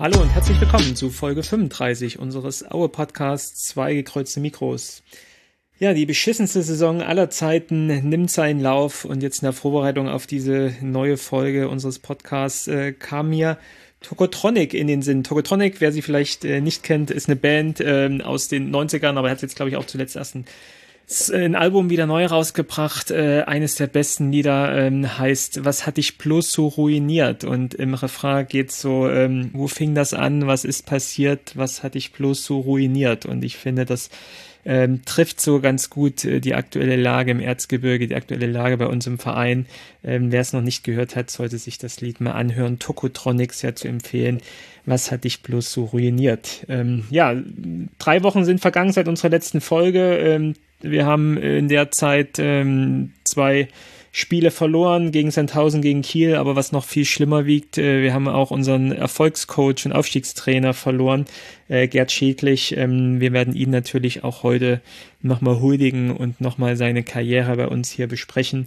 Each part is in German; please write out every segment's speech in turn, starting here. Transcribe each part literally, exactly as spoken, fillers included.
Hallo und herzlich willkommen zu Folge fünfunddreißig unseres Aue-Podcasts Zwei gekreuzte Mikros. Ja, die beschissenste Saison aller Zeiten nimmt seinen Lauf und jetzt in der Vorbereitung auf diese neue Folge unseres Podcasts äh, kam mir Tokotronic in den Sinn. Tokotronic, wer sie vielleicht äh, nicht kennt, ist eine Band äh, aus den neunzigern, aber hat jetzt, glaube ich, auch zuletzt erst ein, ein Album wieder neu rausgebracht. Äh, eines der besten Lieder ähm, heißt Was hat dich bloß so ruiniert? Und im Refrain geht's so, ähm, wo fing das an? Was ist passiert? Was hat dich bloß so ruiniert? Und ich finde, das Ähm, trifft so ganz gut äh, die aktuelle Lage im Erzgebirge, die aktuelle Lage bei uns im Verein. Ähm, wer es noch nicht gehört hat, sollte sich das Lied mal anhören. Tokotronic sehr zu empfehlen. Was hat dich bloß so ruiniert? Ähm, ja, drei Wochen sind vergangen seit unserer letzten Folge. Ähm, wir haben in der Zeit ähm, zwei Spiele verloren, gegen Sandhausen, gegen Kiel, aber was noch viel schlimmer wiegt, äh, wir haben auch unseren Erfolgscoach und Aufstiegstrainer verloren, äh, Gerd Schädlich. Ähm, wir werden ihn natürlich auch heute nochmal huldigen und nochmal seine Karriere bei uns hier besprechen.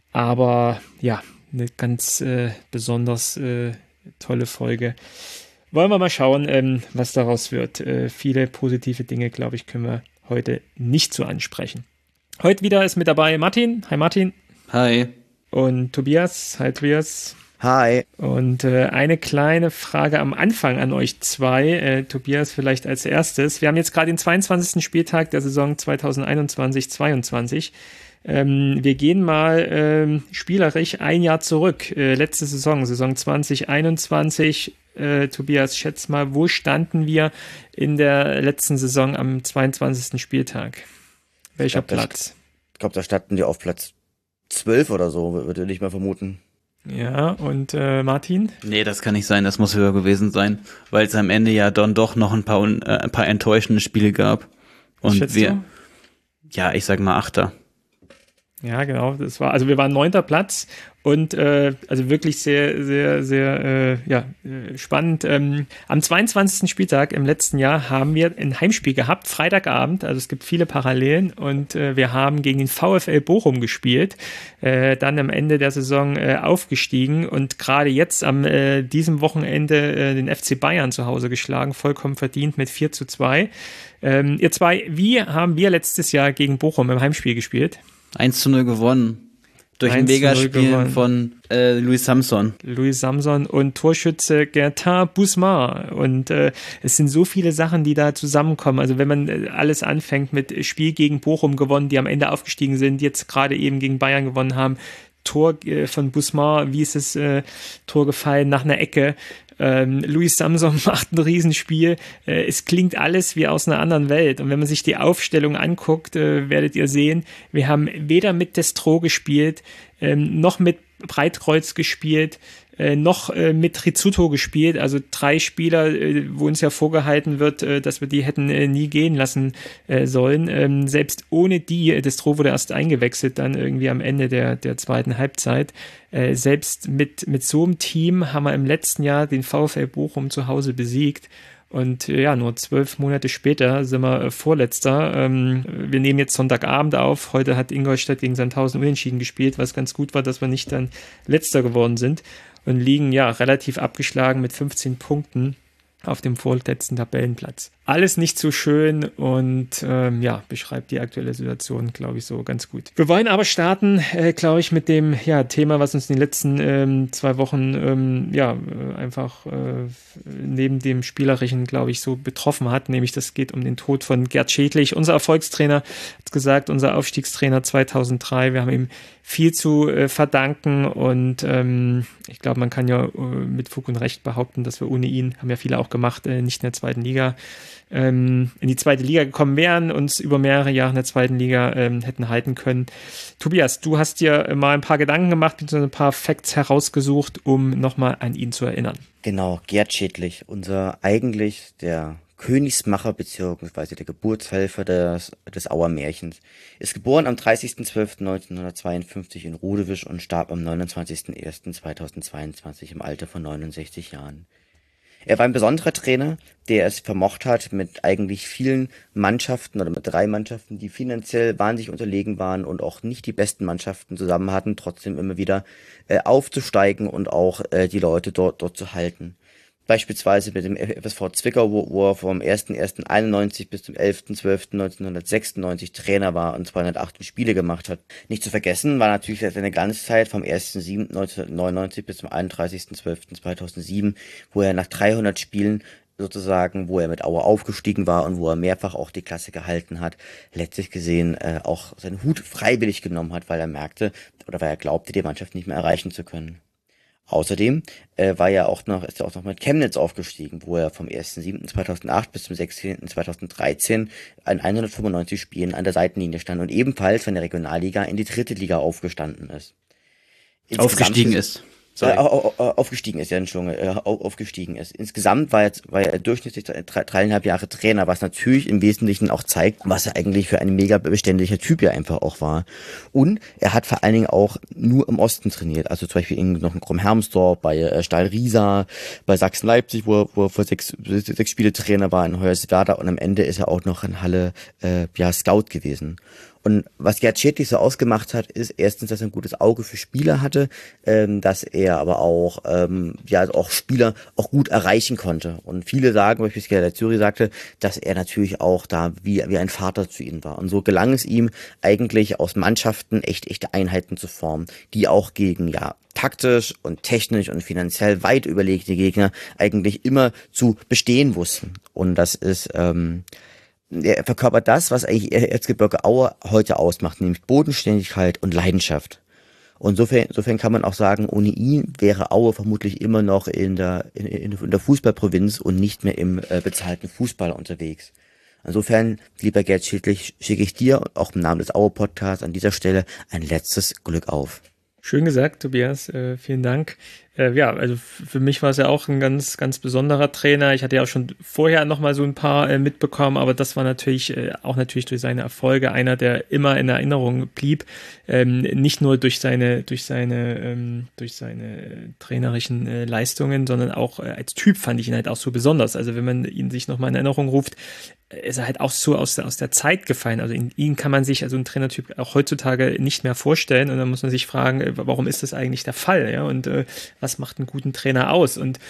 Aber ja, eine ganz äh, besonders äh, tolle Folge. Wollen wir mal schauen, ähm, was daraus wird. Äh, viele positive Dinge, glaube ich, können wir heute nicht so ansprechen. Heute wieder ist mit dabei Martin. Hi Martin. Hi. Und Tobias. Hi Tobias. Hi. Und äh, eine kleine Frage am Anfang an euch zwei. Äh, Tobias vielleicht als erstes. Wir haben jetzt gerade den zweiundzwanzigsten Spieltag der Saison zweitausendeinundzwanzig zweiundzwanzig. Ähm, wir gehen mal ähm, spielerisch ein Jahr zurück. Äh, letzte Saison, Saison zwanzig einundzwanzig. Äh, Tobias, schätz mal, wo standen wir in der letzten Saison am zweiundzwanzigsten Spieltag? Welcher ich glaub, Platz? Das, ich glaube, da standen die auf Platz zwölf oder so, würde ich mal vermuten. Ja, und äh, Martin? Nee, das kann nicht sein, das muss höher gewesen sein, weil es am Ende ja dann doch noch ein paar, äh, ein paar enttäuschende Spiele gab. Und Was wir, du? ja, ich sag mal Achter. Ja, genau, das war, also wir waren neunter Platz und äh, also wirklich sehr, sehr, sehr äh, ja, äh, spannend. Ähm, am zweiundzwanzigsten Spieltag im letzten Jahr haben wir ein Heimspiel gehabt, Freitagabend, also es gibt viele Parallelen und äh, wir haben gegen den VfL Bochum gespielt, äh, dann am Ende der Saison äh, aufgestiegen und gerade jetzt am äh, diesem Wochenende äh, den F C Bayern zu Hause geschlagen, vollkommen verdient mit vier zu zwei. Ähm, ihr zwei, wie haben wir letztes Jahr gegen Bochum im Heimspiel gespielt? eins zu null gewonnen. Durch ein Megaspiel von äh, Louis Samson. Louis Samson und Torschütze Gertin Bousmar. Und äh, es sind so viele Sachen, die da zusammenkommen. Also wenn man äh, alles anfängt mit Spiel gegen Bochum gewonnen, die am Ende aufgestiegen sind, jetzt gerade eben gegen Bayern gewonnen haben, Tor äh, von Bousmar, wie ist das äh, Tor gefallen, nach einer Ecke. Ähm, Louis Samson macht ein Riesenspiel. Äh, es klingt alles wie aus einer anderen Welt. Und wenn man sich die Aufstellung anguckt, äh, werdet ihr sehen, wir haben weder mit Destro gespielt, ähm, noch mit Breitkreuz gespielt, äh, noch äh, mit Rizzuto gespielt. Also drei Spieler, äh, wo uns ja vorgehalten wird, äh, dass wir die hätten äh, nie gehen lassen äh, sollen. Ähm, selbst ohne die, äh, Destro wurde erst eingewechselt, dann irgendwie am Ende der, der zweiten Halbzeit. Äh, selbst mit, mit so einem Team haben wir im letzten Jahr den VfL Bochum zu Hause besiegt. Und äh, ja, nur zwölf Monate später sind wir äh, Vorletzter. Ähm, wir nehmen jetzt Sonntagabend auf. Heute hat Ingolstadt gegen Sandhausen unentschieden gespielt, was ganz gut war, dass wir nicht dann Letzter geworden sind und liegen ja relativ abgeschlagen mit fünfzehn Punkten auf dem vorletzten Tabellenplatz. Alles nicht so schön und ähm, ja, beschreibt die aktuelle Situation, glaube ich, so ganz gut. Wir wollen aber starten, äh, glaube ich, mit dem ja, Thema, was uns in den letzten ähm, zwei Wochen ähm, ja äh, einfach äh, neben dem Spielerischen, glaube ich, so betroffen hat, nämlich das geht um den Tod von Gerd Schädlich. Unser Erfolgstrainer hat gesagt, unser Aufstiegstrainer zweitausenddrei, wir haben ihm viel zu äh, verdanken und ähm, ich glaube, man kann ja äh, mit Fug und Recht behaupten, dass wir ohne ihn, haben ja viele auch gemacht, äh, nicht in der zweiten Liga, ähm, in die zweite Liga gekommen wären, uns über mehrere Jahre in der zweiten Liga ähm, hätten halten können. Tobias, du hast dir mal ein paar Gedanken gemacht, beziehungsweise ein paar Facts herausgesucht, um nochmal an ihn zu erinnern. Genau, Gerd Schädlich, unser eigentlich der Königsmacher beziehungsweise der Geburtshelfer des, des Auer Märchens, ist geboren am dreißigsten zwölften neunzehnhundertzweiundfünfzig in Rudewisch und starb am neunundzwanzigsten ersten zweitausendzweiundzwanzig im Alter von neunundsechzig Jahren. Er war ein besonderer Trainer, der es vermocht hat, mit eigentlich vielen Mannschaften oder mit drei Mannschaften, die finanziell wahnsinnig unterlegen waren und auch nicht die besten Mannschaften zusammen hatten, trotzdem immer wieder äh, aufzusteigen und auch äh, die Leute dort dort zu halten. Beispielsweise mit dem F S V Zwickau, wo, wo er vom ersten ersten einundneunzig bis zum elften zwölften neunzehnhundertsechsundneunzig Trainer war und zweihundertachtzehn Spiele gemacht hat. Nicht zu vergessen war natürlich seine Glanzzeit vom ersten siebten neunzehnhundertneunundneunzig bis zum einunddreißigsten zwölften zweitausendsieben, wo er nach dreihundert Spielen sozusagen, wo er mit Aue aufgestiegen war und wo er mehrfach auch die Klasse gehalten hat, letztlich gesehen äh, auch seinen Hut freiwillig genommen hat, weil er merkte oder weil er glaubte, die Mannschaft nicht mehr erreichen zu können. Außerdem äh, war er auch noch, ist er auch noch mit Chemnitz aufgestiegen, wo er vom ersten siebten zweitausendacht bis zum sechzehnten zweitausenddreizehn an hundertfünfundneunzig Spielen an der Seitenlinie stand und ebenfalls von der Regionalliga in die dritte Liga aufgestanden ist. Insgesamt aufgestiegen ist. Äh, aufgestiegen ist, ja, Entschuldigung, äh, aufgestiegen ist. Insgesamt war er, war er durchschnittlich drei, dreieinhalb Jahre Trainer, was natürlich im Wesentlichen auch zeigt, was er eigentlich für ein mega beständiger Typ ja einfach auch war. Und er hat vor allen Dingen auch nur im Osten trainiert, also zum Beispiel in noch in Krumm-Hermsdorf, bei äh, Stahl Riesa, bei Sachsen-Leipzig, wo er, wo er für sechs, sechs Spiele Trainer war, in Hoyerswerda, und am Ende ist er auch noch in Halle äh, ja Scout gewesen. Und was Gerd Schädlich so ausgemacht hat, ist erstens, dass er ein gutes Auge für Spieler hatte, ähm, dass er aber auch ähm, ja auch Spieler auch gut erreichen konnte. Und viele sagen, beispielsweise der Zürich sagte, dass er natürlich auch da wie wie ein Vater zu ihnen war. Und so gelang es ihm eigentlich aus Mannschaften echt echte Einheiten zu formen, die auch gegen ja taktisch und technisch und finanziell weit überlegte Gegner eigentlich immer zu bestehen wussten. Und das ist ähm, er verkörpert das, was eigentlich Erzgebirge Aue heute ausmacht, nämlich Bodenständigkeit und Leidenschaft. Und insofern, insofern kann man auch sagen, ohne ihn wäre Aue vermutlich immer noch in der, in, in der Fußballprovinz und nicht mehr im äh, bezahlten Fußball unterwegs. Insofern, lieber Gerd Schädlich, schicke ich dir auch im Namen des Aue-Podcasts an dieser Stelle ein letztes Glück auf. Schön gesagt, Tobias. Äh, vielen Dank. Äh, ja, also für mich war es ja auch ein ganz, ganz besonderer Trainer. Ich hatte ja auch schon vorher noch mal so ein paar äh, mitbekommen, aber das war natürlich äh, auch natürlich durch seine Erfolge einer, der immer in Erinnerung blieb. Ähm, nicht nur durch seine, durch seine, ähm, durch seine trainerischen äh, Leistungen, sondern auch äh, als Typ fand ich ihn halt auch so besonders. Also wenn man ihn sich noch mal in Erinnerung ruft, ist er halt auch so aus der, aus der Zeit gefallen. Also in ihn kann man sich, also einen Trainertyp auch heutzutage nicht mehr vorstellen. Und dann muss man sich fragen, warum ist das eigentlich der Fall? Ja, und äh, was macht einen guten Trainer aus? Und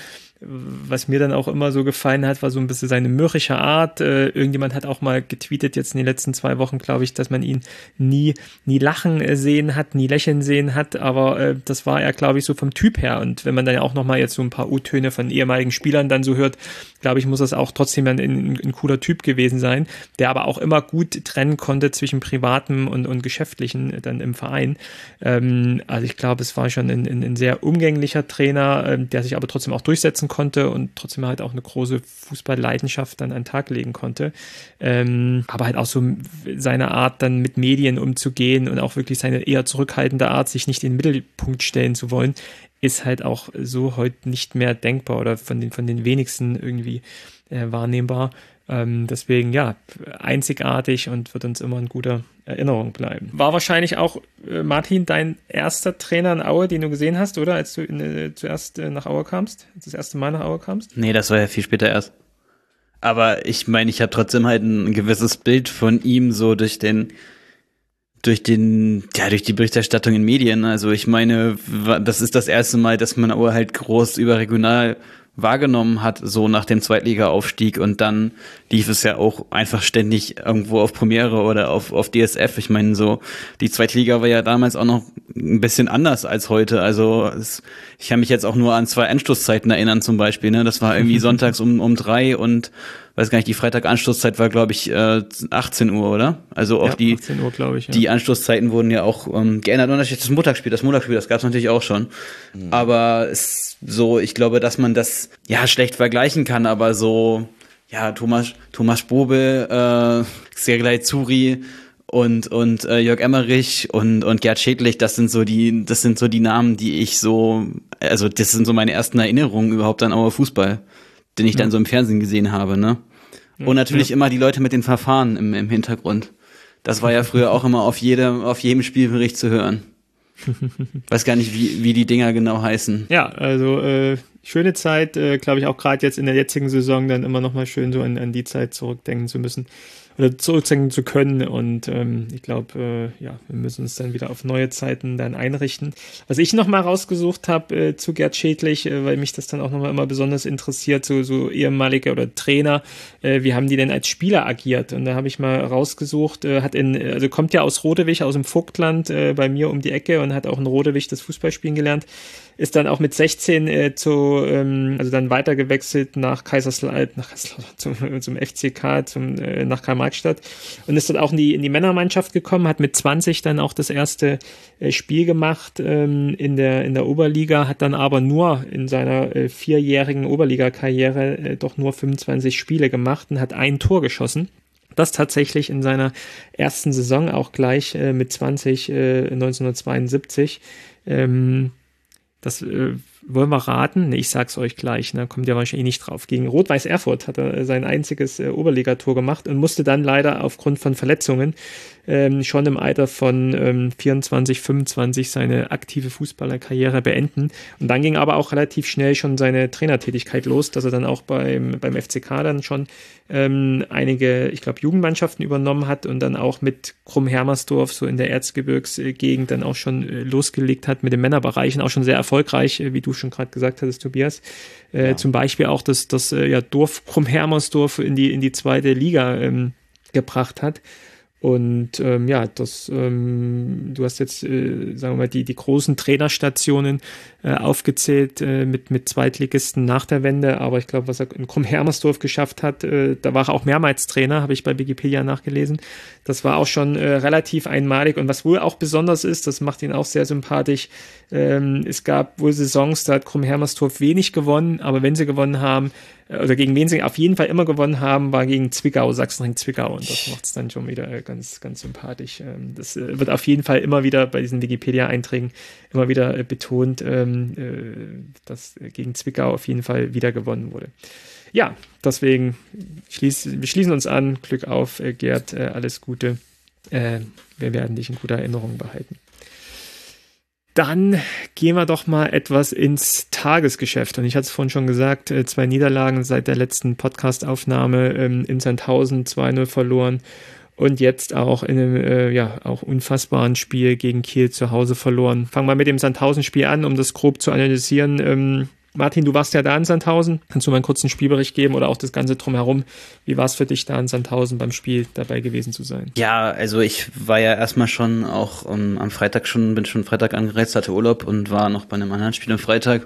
was mir dann auch immer so gefallen hat, war so ein bisschen seine mürrische Art. Äh, irgendjemand hat auch mal getweetet jetzt in den letzten zwei Wochen, glaube ich, dass man ihn nie, nie lachen äh, sehen hat, nie lächeln sehen hat. Aber äh, das war er, glaube ich, so vom Typ her. Und wenn man dann ja auch nochmal jetzt so ein paar U-Töne von ehemaligen Spielern dann so hört, glaube ich, muss das auch trotzdem ein, ein, ein cooler Typ gewesen sein, der aber auch immer gut trennen konnte zwischen Privatem und, und Geschäftlichen dann im Verein. Ähm, also ich glaube, es war schon ein, ein, ein sehr umgänglicher Trainer, äh, der sich aber trotzdem auch durchsetzen konnte und trotzdem halt auch eine große Fußballleidenschaft dann an den Tag legen konnte. Ähm, aber halt auch so seine Art, dann mit Medien umzugehen und auch wirklich seine eher zurückhaltende Art, sich nicht in den Mittelpunkt stellen zu wollen, ist halt auch so heute nicht mehr denkbar oder von den, von den wenigsten irgendwie äh, wahrnehmbar. Ähm, deswegen, ja, einzigartig und wird uns immer in guter Erinnerung bleiben. War wahrscheinlich auch, äh, Martin, dein erster Trainer in Aue, den du gesehen hast, oder? Als du in, äh, zuerst äh, nach Aue kamst? Als du das erste Mal nach Aue kamst? Nee, das war ja viel später erst. Aber ich meine, ich habe trotzdem halt ein gewisses Bild von ihm so durch den durch den, ja, durch die Berichterstattung in Medien. Also ich meine, das ist das erste Mal, dass man Aue halt groß überregional wahrgenommen hat, so nach dem Zweitliga-Aufstieg, und dann lief es ja auch einfach ständig irgendwo auf Premiere oder auf auf D S F. Ich meine, so die Zweitliga war ja damals auch noch ein bisschen anders als heute. Also es, ich kann mich jetzt auch nur an zwei Anstoßzeiten erinnern zum Beispiel. Ne, das war irgendwie sonntags um um drei und weiß gar nicht, die Freitag-Anstoßzeit war, glaube ich, äh, achtzehn Uhr, oder? Also auch ja, die achtzehn Uhr, glaube ich, ja. Die Anstoßzeiten wurden ja auch ähm, geändert. Und das Montagsspiel, das Montagsspiel, das gab es natürlich auch schon. Mhm. Aber es so, ich glaube, dass man das ja schlecht vergleichen kann, aber so, ja, Thomas Thomas Strobel, äh, Sergej Zuri und und äh, Jörg Emmerich und und Gerd Schädlich, das sind so die das sind so die Namen, die ich so, also das sind so meine ersten Erinnerungen überhaupt an Auer Fußball, den ich ja. dann so im Fernsehen gesehen habe, ne? Und natürlich ja. immer die Leute mit den Verfahren im, im Hintergrund. Das war ja früher auch immer auf jedem, auf jedem Spielbericht zu hören. Weiß gar nicht, wie, wie die Dinger genau heißen. Ja, also äh, schöne Zeit, äh, glaube ich, auch gerade jetzt in der jetzigen Saison dann immer nochmal schön so an, an die Zeit zurückdenken zu müssen oder zurückdenken zu können und ähm, ich glaube, äh, ja, wir müssen uns dann wieder auf neue Zeiten dann einrichten. Was ich nochmal rausgesucht habe äh, zu Gerd Schädlich, äh, weil mich das dann auch nochmal immer besonders interessiert, so, so ehemalige oder Trainer, äh, wie haben die denn als Spieler agiert? Und da habe ich mal rausgesucht, äh, hat in, also kommt ja aus Rodewig, aus dem Vogtland, äh, bei mir um die Ecke und hat auch in Rodewig das Fußballspielen gelernt. Ist dann auch mit sechzehn äh, zu, ähm, also dann weiter gewechselt nach Kaiserslautern, nach Kaiserslautern, zum, zum F C K, zum, äh, nach Karl-Marx-Stadt und ist dann auch in die, in die Männermannschaft gekommen, hat mit zwanzig dann auch das erste äh, Spiel gemacht ähm, in der, in der Oberliga, hat dann aber nur in seiner äh, vierjährigen Oberliga-Karriere äh, doch nur fünfundzwanzig Spiele gemacht und hat ein Tor geschossen. Das tatsächlich in seiner ersten Saison auch gleich äh, mit zwanzig, äh, neunzehnhundertzweiundsiebzig. Ähm, Das äh, wollen wir raten? Nee, ich sag's euch gleich, da ne? Kommt ja wahrscheinlich nicht drauf. Gegen Rot-Weiß Erfurt hat er sein einziges äh, Oberligator gemacht und musste dann leider aufgrund von Verletzungen ähm, schon im Alter von ähm, vierundzwanzig, fünfundzwanzig seine aktive Fußballerkarriere beenden. Und dann ging aber auch relativ schnell schon seine Trainertätigkeit los, dass er dann auch beim, beim F C K dann schon ähm, einige, ich glaube, Jugendmannschaften übernommen hat und dann auch mit Krumm-Hermersdorf so in der Erzgebirgsgegend dann auch schon äh, losgelegt hat mit den Männerbereichen, auch schon sehr erfolgreich, äh, wie du schon gerade gesagt hattest, Tobias. Äh, ja. Zum Beispiel auch das, das äh, ja, Dorf Krumm-Hermersdorf in die, in die zweite Liga ähm, gebracht hat. Und ähm, ja, das, ähm, du hast jetzt, äh, sagen wir mal, die, die großen Trainerstationen äh, aufgezählt äh, mit, mit Zweitligisten nach der Wende, aber ich glaube, was er in Krumm-Hermersdorf geschafft hat, äh, da war er auch mehrmals Trainer, habe ich bei Wikipedia nachgelesen. Das war auch schon äh, relativ einmalig und was wohl auch besonders ist, das macht ihn auch sehr sympathisch, ähm, es gab wohl Saisons, da hat Krumm-Hermersdorf wenig gewonnen, aber wenn sie gewonnen haben, oder gegen wen sie auf jeden Fall immer gewonnen haben, war gegen Zwickau, Sachsenring Zwickau und das macht es dann schon wieder ganz, ganz sympathisch. Das wird auf jeden Fall immer wieder bei diesen Wikipedia-Einträgen immer wieder betont, dass gegen Zwickau auf jeden Fall wieder gewonnen wurde. Ja, deswegen schließ, wir schließen uns an. Glück auf, Gerd, alles Gute. Wir werden dich in guter Erinnerung behalten. Dann gehen wir doch mal etwas ins Tagesgeschäft. Und ich hatte es vorhin schon gesagt, zwei Niederlagen seit der letzten Podcast-Aufnahme in Sandhausen, zwei null verloren und jetzt auch in einem äh, ja auch unfassbaren Spiel gegen Kiel zu Hause verloren. Fangen wir mit dem Sandhausen-Spiel an, um das grob zu analysieren. Ähm, Martin, du warst ja da in Sandhausen. Kannst du mal einen kurzen Spielbericht geben oder auch das Ganze drumherum? Wie war es für dich, da in Sandhausen beim Spiel dabei gewesen zu sein? Ja, also ich war ja erstmal schon auch um, am Freitag schon, bin schon Freitag angereist, hatte Urlaub und war noch bei einem anderen Spiel am Freitag.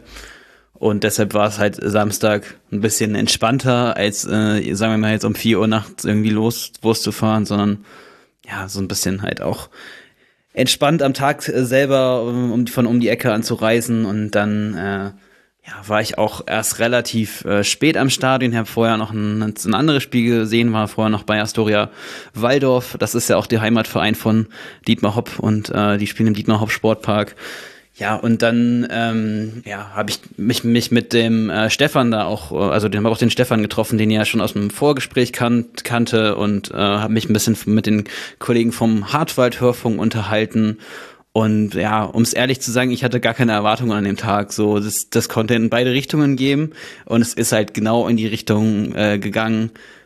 Und deshalb war es halt Samstag ein bisschen entspannter, als, äh, sagen wir mal, jetzt um vier Uhr nachts irgendwie los, loszufahren, sondern ja, so ein bisschen halt auch entspannt am Tag selber, um, von um die Ecke anzureisen und dann, äh, ja, war ich auch erst relativ äh, spät am Stadion, habe vorher noch ein, ein anderes Spiel gesehen, war vorher noch bei Astoria Waldorf, das ist ja auch der Heimatverein von Dietmar Hopp und äh, die spielen im Dietmar Hopp Sportpark. Ja, und dann ähm, ja, habe ich mich mich mit dem äh, Stefan da auch, also den habe auch den Stefan getroffen, den ich ja schon aus dem Vorgespräch kan- kannte und äh, habe mich ein bisschen mit den Kollegen vom Hartwald-Hörfunk unterhalten. Und ja, um es ehrlich zu sagen, ich hatte gar keine Erwartungen an dem Tag. So, das, das konnte in beide Richtungen gehen und es ist halt genau in die Richtung äh, gegangen,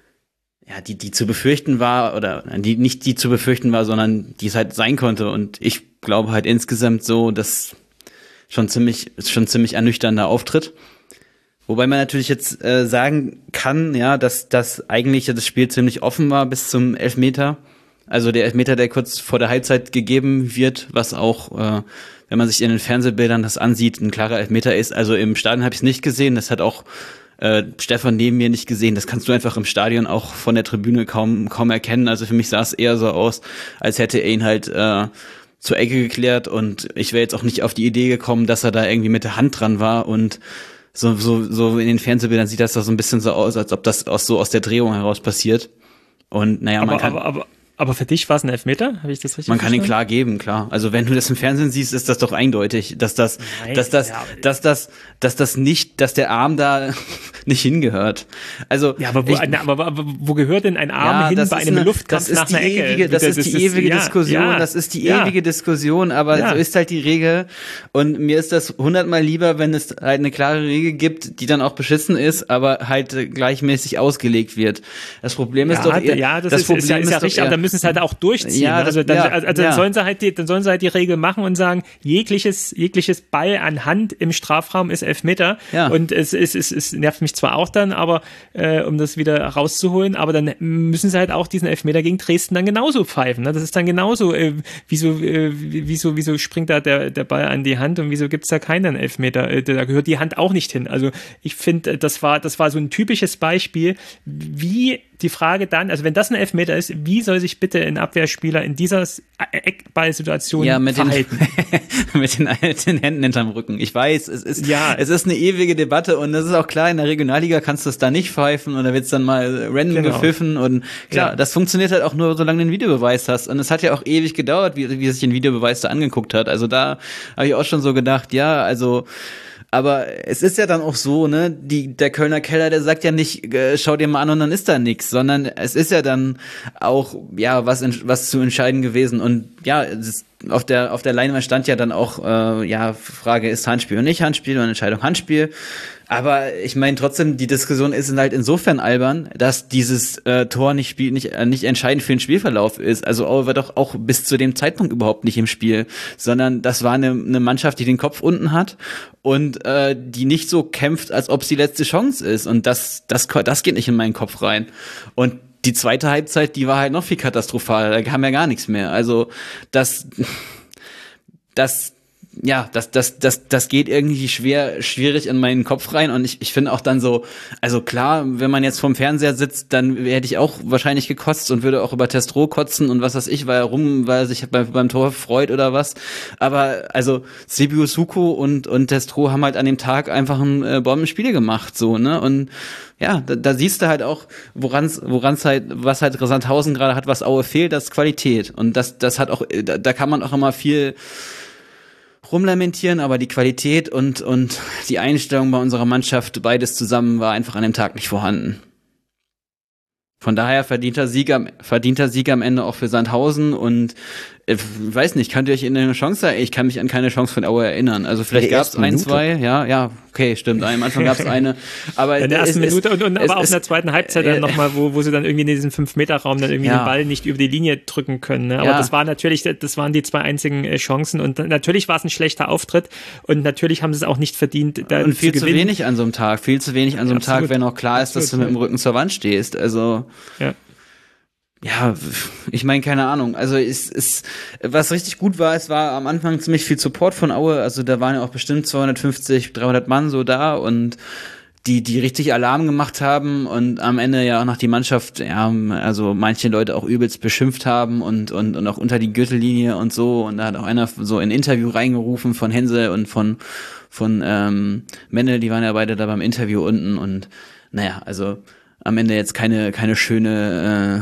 ja, die die zu befürchten war oder die nicht die zu befürchten war, sondern die es halt sein konnte. Und ich glaube halt insgesamt so, dass schon ziemlich schon ziemlich ernüchternder Auftritt. Wobei man natürlich jetzt äh, sagen kann, ja, dass das eigentlich das Spiel ziemlich offen war bis zum Elfmeter. Also der Elfmeter, der kurz vor der Halbzeit gegeben wird, was auch, äh, wenn man sich in den Fernsehbildern das ansieht, ein klarer Elfmeter ist. Also im Stadion habe ich es nicht gesehen, das hat auch äh, Stefan neben mir nicht gesehen. Das kannst du einfach im Stadion auch von der Tribüne kaum kaum erkennen. Also für mich sah es eher so aus, als hätte er ihn halt äh, zur Ecke geklärt und ich wäre jetzt auch nicht auf die Idee gekommen, dass er da irgendwie mit der Hand dran war und so so so in den Fernsehbildern sieht das da so ein bisschen so aus, als ob das aus so aus der Drehung heraus passiert. Und naja, aber, man kann... Aber, aber Aber für dich war es ein Elfmeter? Habe ich das richtig Man kann ihn verstanden? klar geben, klar. Also wenn du das im Fernsehen siehst, ist das doch eindeutig, dass das, Nein, dass das, ja, dass das, dass das nicht, dass der Arm da nicht hingehört. Also Ja, aber wo, ich, na, aber, aber wo gehört denn ein Arm ja, hin das bei ist einem eine, Luftkampf das ist nach die einer Ecke? ewige, das, das ist die ewige ja, Diskussion, ja, das ist die ja. ewige Diskussion, aber Ja. so ist halt die Regel und mir ist das hundertmal lieber, wenn es halt eine klare Regel gibt, die dann auch beschissen ist, aber halt äh, gleichmäßig ausgelegt wird. Das Problem ist Ja, doch eher, ja, das, das ist, Problem ist ja, ist ja doch richtig, eher, aber dann müssen sie halt auch durchziehen. Ja, ne? das- also dann, ja, also dann ja. sollen sie halt die, dann sollen sie halt die Regel machen und sagen, jegliches, jegliches Ball an Hand im Strafraum ist Elfmeter. Ja. Und es, es, es, es nervt mich zwar auch dann, aber äh, um das wieder rauszuholen, aber dann müssen sie halt auch diesen Elfmeter gegen Dresden dann genauso pfeifen. Ne? Das ist dann genauso, äh, wieso, äh, wieso, wieso springt da der, der Ball an die Hand und wieso gibt's da keinen Elfmeter? Äh, da gehört die Hand auch nicht hin. Also ich finde, das war, das war so ein typisches Beispiel, wie die Frage dann, also wenn das ein Elfmeter ist, wie soll sich bitte ein Abwehrspieler in dieser Eckballsituation ja, mit den, verhalten? mit den alten Händen hinterm Rücken. Ich weiß, es ist, Ja. es ist eine ewige Debatte und es ist auch klar, in der Regionalliga kannst du es da nicht pfeifen und da wird's dann mal random Genau. gepfiffen und klar, Ja. das funktioniert halt auch nur, solange du einen Videobeweis hast und es hat ja auch ewig gedauert, wie, wie sich ein Videobeweis da angeguckt hat. Also da habe ich auch schon so gedacht, ja, also aber es ist ja dann auch so, ne, die, der Kölner Keller, der sagt ja nicht, äh, schau dir mal an und dann ist da nix, sondern es ist ja dann auch, ja, was, was zu entscheiden gewesen und ja, es ist, auf der, auf der Leinwand stand ja dann auch, äh, ja, Frage, ist Handspiel und nicht Handspiel und Entscheidung Handspiel. Aber ich meine trotzdem, die Diskussion ist halt insofern albern, dass dieses äh, Tor nicht spiel, nicht äh, nicht entscheidend für den Spielverlauf ist. Also Aue war doch auch bis zu dem Zeitpunkt überhaupt nicht im Spiel, sondern das war eine, eine Mannschaft, die den Kopf unten hat und äh, die nicht so kämpft, als ob es die letzte Chance ist. Und das das das geht nicht in meinen Kopf rein. Und die zweite Halbzeit, die war halt noch viel katastrophaler. Da kam ja gar nichts mehr. Also das das ja, das, das, das, das geht irgendwie schwer, schwierig in meinen Kopf rein und ich, ich finde auch dann so, also klar, wenn man jetzt vorm Fernseher sitzt, dann hätte ich auch wahrscheinlich gekotzt und würde auch über Testro kotzen und was weiß ich, weil er rum, weil er sich beim, beim Tor freut oder was. Aber, also, Sebiu Suko und, und Testro haben halt an dem Tag einfach ein äh, Bombenspiel gemacht, so, ne, und ja, da, da siehst du halt auch, woran's, woran's halt, was halt Sandhausen gerade hat, was Aue fehlt, das ist Qualität und das, das hat auch, da, da kann man auch immer viel rumlamentieren, aber die Qualität und und die Einstellung bei unserer Mannschaft, beides zusammen, war einfach an dem Tag nicht vorhanden. Von daher verdienter Sieg am, verdienter Sieg am Ende auch für Sandhausen und ich weiß nicht, könnt ihr euch in eine Chance erinnern? Ich kann mich an keine Chance von Aue erinnern. Also vielleicht In der gab es ersten ein, Minute. zwei, ja, ja, okay, stimmt. Am Anfang gab es eine, aber In der ersten es, Minute und, und es, aber auch es, in der zweiten Halbzeit äh, dann nochmal, wo, wo sie dann irgendwie in diesem fünf Meter Raum dann irgendwie Ja. den Ball nicht über die Linie drücken können. Ne? Aber Ja. das war natürlich, das waren die zwei einzigen äh, Chancen und natürlich war es ein schlechter Auftritt und natürlich haben sie es auch nicht verdient, da und viel zu zu gewinnen. wenig an so einem Tag, viel zu wenig an so einem Absolut. Tag, wenn auch klar ist, dass du Absolut, mit dem Rücken zur Wand stehst. Also Ja. ja, ich meine, keine Ahnung. Also es ist, was richtig gut war, es war am Anfang ziemlich viel Support von Aue. Also da waren ja auch bestimmt zweihundertfünfzig, dreihundert Mann so da und die, die richtig Alarm gemacht haben und am Ende ja auch noch die Mannschaft, ja, also manche Leute auch übelst beschimpft haben und, und, und auch unter die Gürtellinie und so. Und da hat auch einer so ein Interview reingerufen von Hensel und von, von, ähm, Menne, die waren ja beide da beim Interview unten und, naja, also, am Ende jetzt keine keine schöne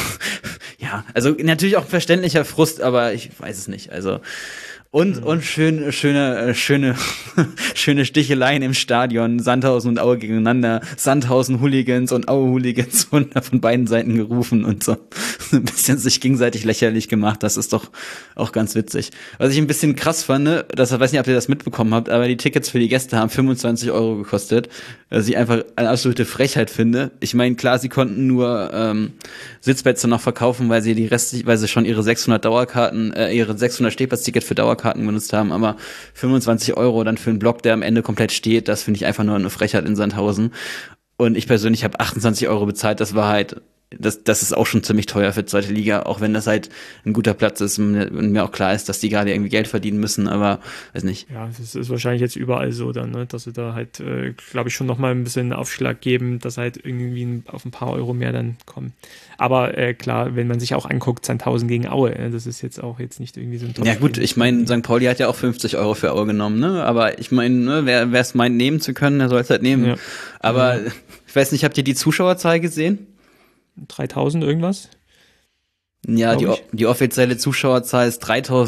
äh, ja, also natürlich auch verständlicher Frust, aber ich weiß es nicht. Also und und schön schöne äh, schöne schöne Sticheleien im Stadion, Sandhausen und Aue gegeneinander, Sandhausen Hooligans und Aue Hooligans wurden von beiden Seiten gerufen und so ein bisschen sich gegenseitig lächerlich gemacht. Das ist doch auch ganz witzig. Was ich ein bisschen krass fand, ne, das weiß nicht, ob ihr das mitbekommen habt, aber die Tickets für die Gäste haben fünfundzwanzig Euro gekostet, was ich einfach eine absolute Frechheit finde. Ich meine, klar, sie konnten nur ähm, Sitzplätze noch verkaufen, weil sie die restlich, weil sie schon ihre sechshundert Dauerkarten, äh, ihre sechshundert Stehplatzticket für Dauerkarten benutzt haben, aber fünfundzwanzig Euro dann für einen Block, der am Ende komplett steht, das finde ich einfach nur eine Frechheit in Sandhausen. Und ich persönlich habe achtundzwanzig Euro bezahlt, das war halt, das, das ist auch schon ziemlich teuer für zweite Liga, auch wenn das halt ein guter Platz ist und mir auch klar ist, dass die gerade irgendwie Geld verdienen müssen, aber weiß nicht. Ja, das ist wahrscheinlich jetzt überall so dann, ne? Dass sie da halt, äh, glaube ich, schon nochmal ein bisschen Aufschlag geben, dass halt irgendwie auf ein paar Euro mehr dann kommen. Aber äh, klar, wenn man sich auch anguckt, Sandhausen gegen Aue, äh, das ist jetzt auch jetzt nicht irgendwie so ein Ja gut, ich meine, Sankt Pauli hat ja auch fünfzig Euro für Aue genommen, ne? Aber ich meine, ne, wer es meint, nehmen zu können, der soll es halt nehmen. Ja. Aber Ja. ich weiß nicht, habt ihr die Zuschauerzahl gesehen? dreitausend irgendwas? Ja, die, die offizielle Zuschauerzahl ist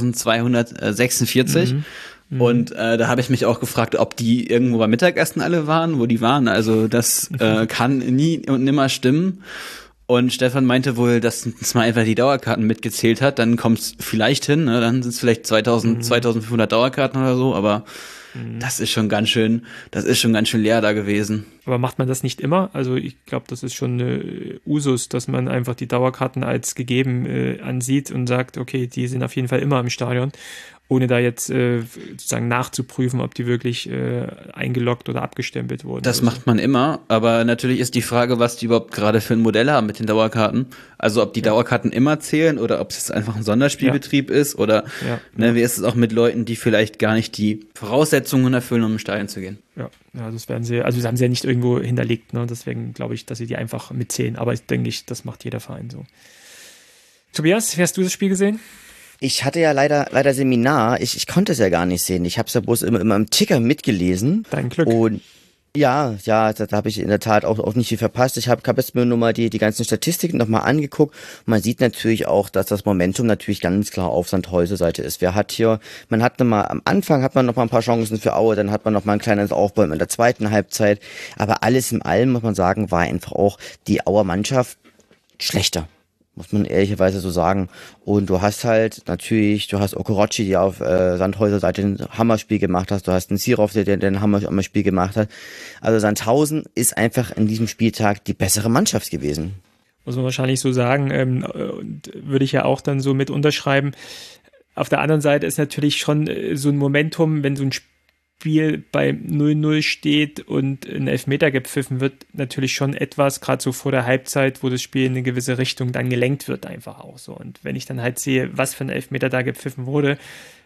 dreitausendzweihundertsechsundvierzig. Mhm. Mhm. Und äh, da habe ich mich auch gefragt, ob die irgendwo beim Mittagessen alle waren, wo die waren. Also das äh, kann nie und nimmer stimmen. Und Stefan meinte wohl, dass es mal einfach die Dauerkarten mitgezählt hat. Dann kommt es vielleicht hin, ne? Dann sind es vielleicht zweitausend, mhm. zweitausendfünfhundert Dauerkarten oder so. Aber mhm. das ist schon ganz schön, das ist schon ganz schön leer da gewesen. Aber macht man das nicht immer? Also ich glaube, das ist schon äh, Usus, dass man einfach die Dauerkarten als gegeben äh, ansieht und sagt, okay, die sind auf jeden Fall immer im Stadion, ohne da jetzt äh, sozusagen nachzuprüfen, ob die wirklich äh, eingeloggt oder abgestempelt wurden. Das macht man immer, aber natürlich ist die Frage, was die überhaupt gerade für ein Modell haben mit den Dauerkarten. Also ob die ja. Dauerkarten immer zählen oder ob es jetzt einfach ein Sonderspielbetrieb ja. ist oder ja. ne, wie ist es auch mit Leuten, die vielleicht gar nicht die Voraussetzungen erfüllen, um ins Stadion zu gehen. Ja, ja, das werden sie, also das haben sie ja nicht irgendwo hinterlegt, ne? Deswegen glaube ich, dass sie die einfach mitzählen. Aber ich denke, ich, das macht jeder Verein so. Tobias, wie hast du das Spiel gesehen? Ich hatte ja leider leider Seminar. Ich, ich konnte es ja gar nicht sehen. Ich habe es ja bloß immer, immer im Ticker mitgelesen. Dein Glück. Und ja, ja, da, da habe ich in der Tat auch, auch nicht viel verpasst. Ich habe hab jetzt mir nur mal die, die ganzen Statistiken nochmal angeguckt. Und man sieht natürlich auch, dass das Momentum natürlich ganz klar auf Sandhäuser-Seite ist. Wer hat hier, man hat nochmal, am Anfang hat man noch mal ein paar Chancen für Aue, dann hat man noch mal ein kleines Aufbäumen in der zweiten Halbzeit. Aber alles in allem, muss man sagen, war einfach auch die Auer Mannschaft schlechter. Muss man ehrlicherweise so sagen. Und du hast halt natürlich, du hast Okorochi, die auf äh, Sandhäuser Seite ein Hammerspiel gemacht hat. Du hast einen Sirov, der, der ein Hammerspiel gemacht hat. Also Sandhausen ist einfach in diesem Spieltag die bessere Mannschaft gewesen. Muss man wahrscheinlich so sagen. Ähm, und würde ich ja auch dann so mit unterschreiben. Auf der anderen Seite ist natürlich schon äh, so ein Momentum, wenn so ein Spiel Spiel bei null null steht und ein Elfmeter gepfiffen wird, natürlich schon etwas, gerade so vor der Halbzeit, wo das Spiel in eine gewisse Richtung dann gelenkt wird, einfach auch so. Und wenn ich dann halt sehe, was für ein Elfmeter da gepfiffen wurde,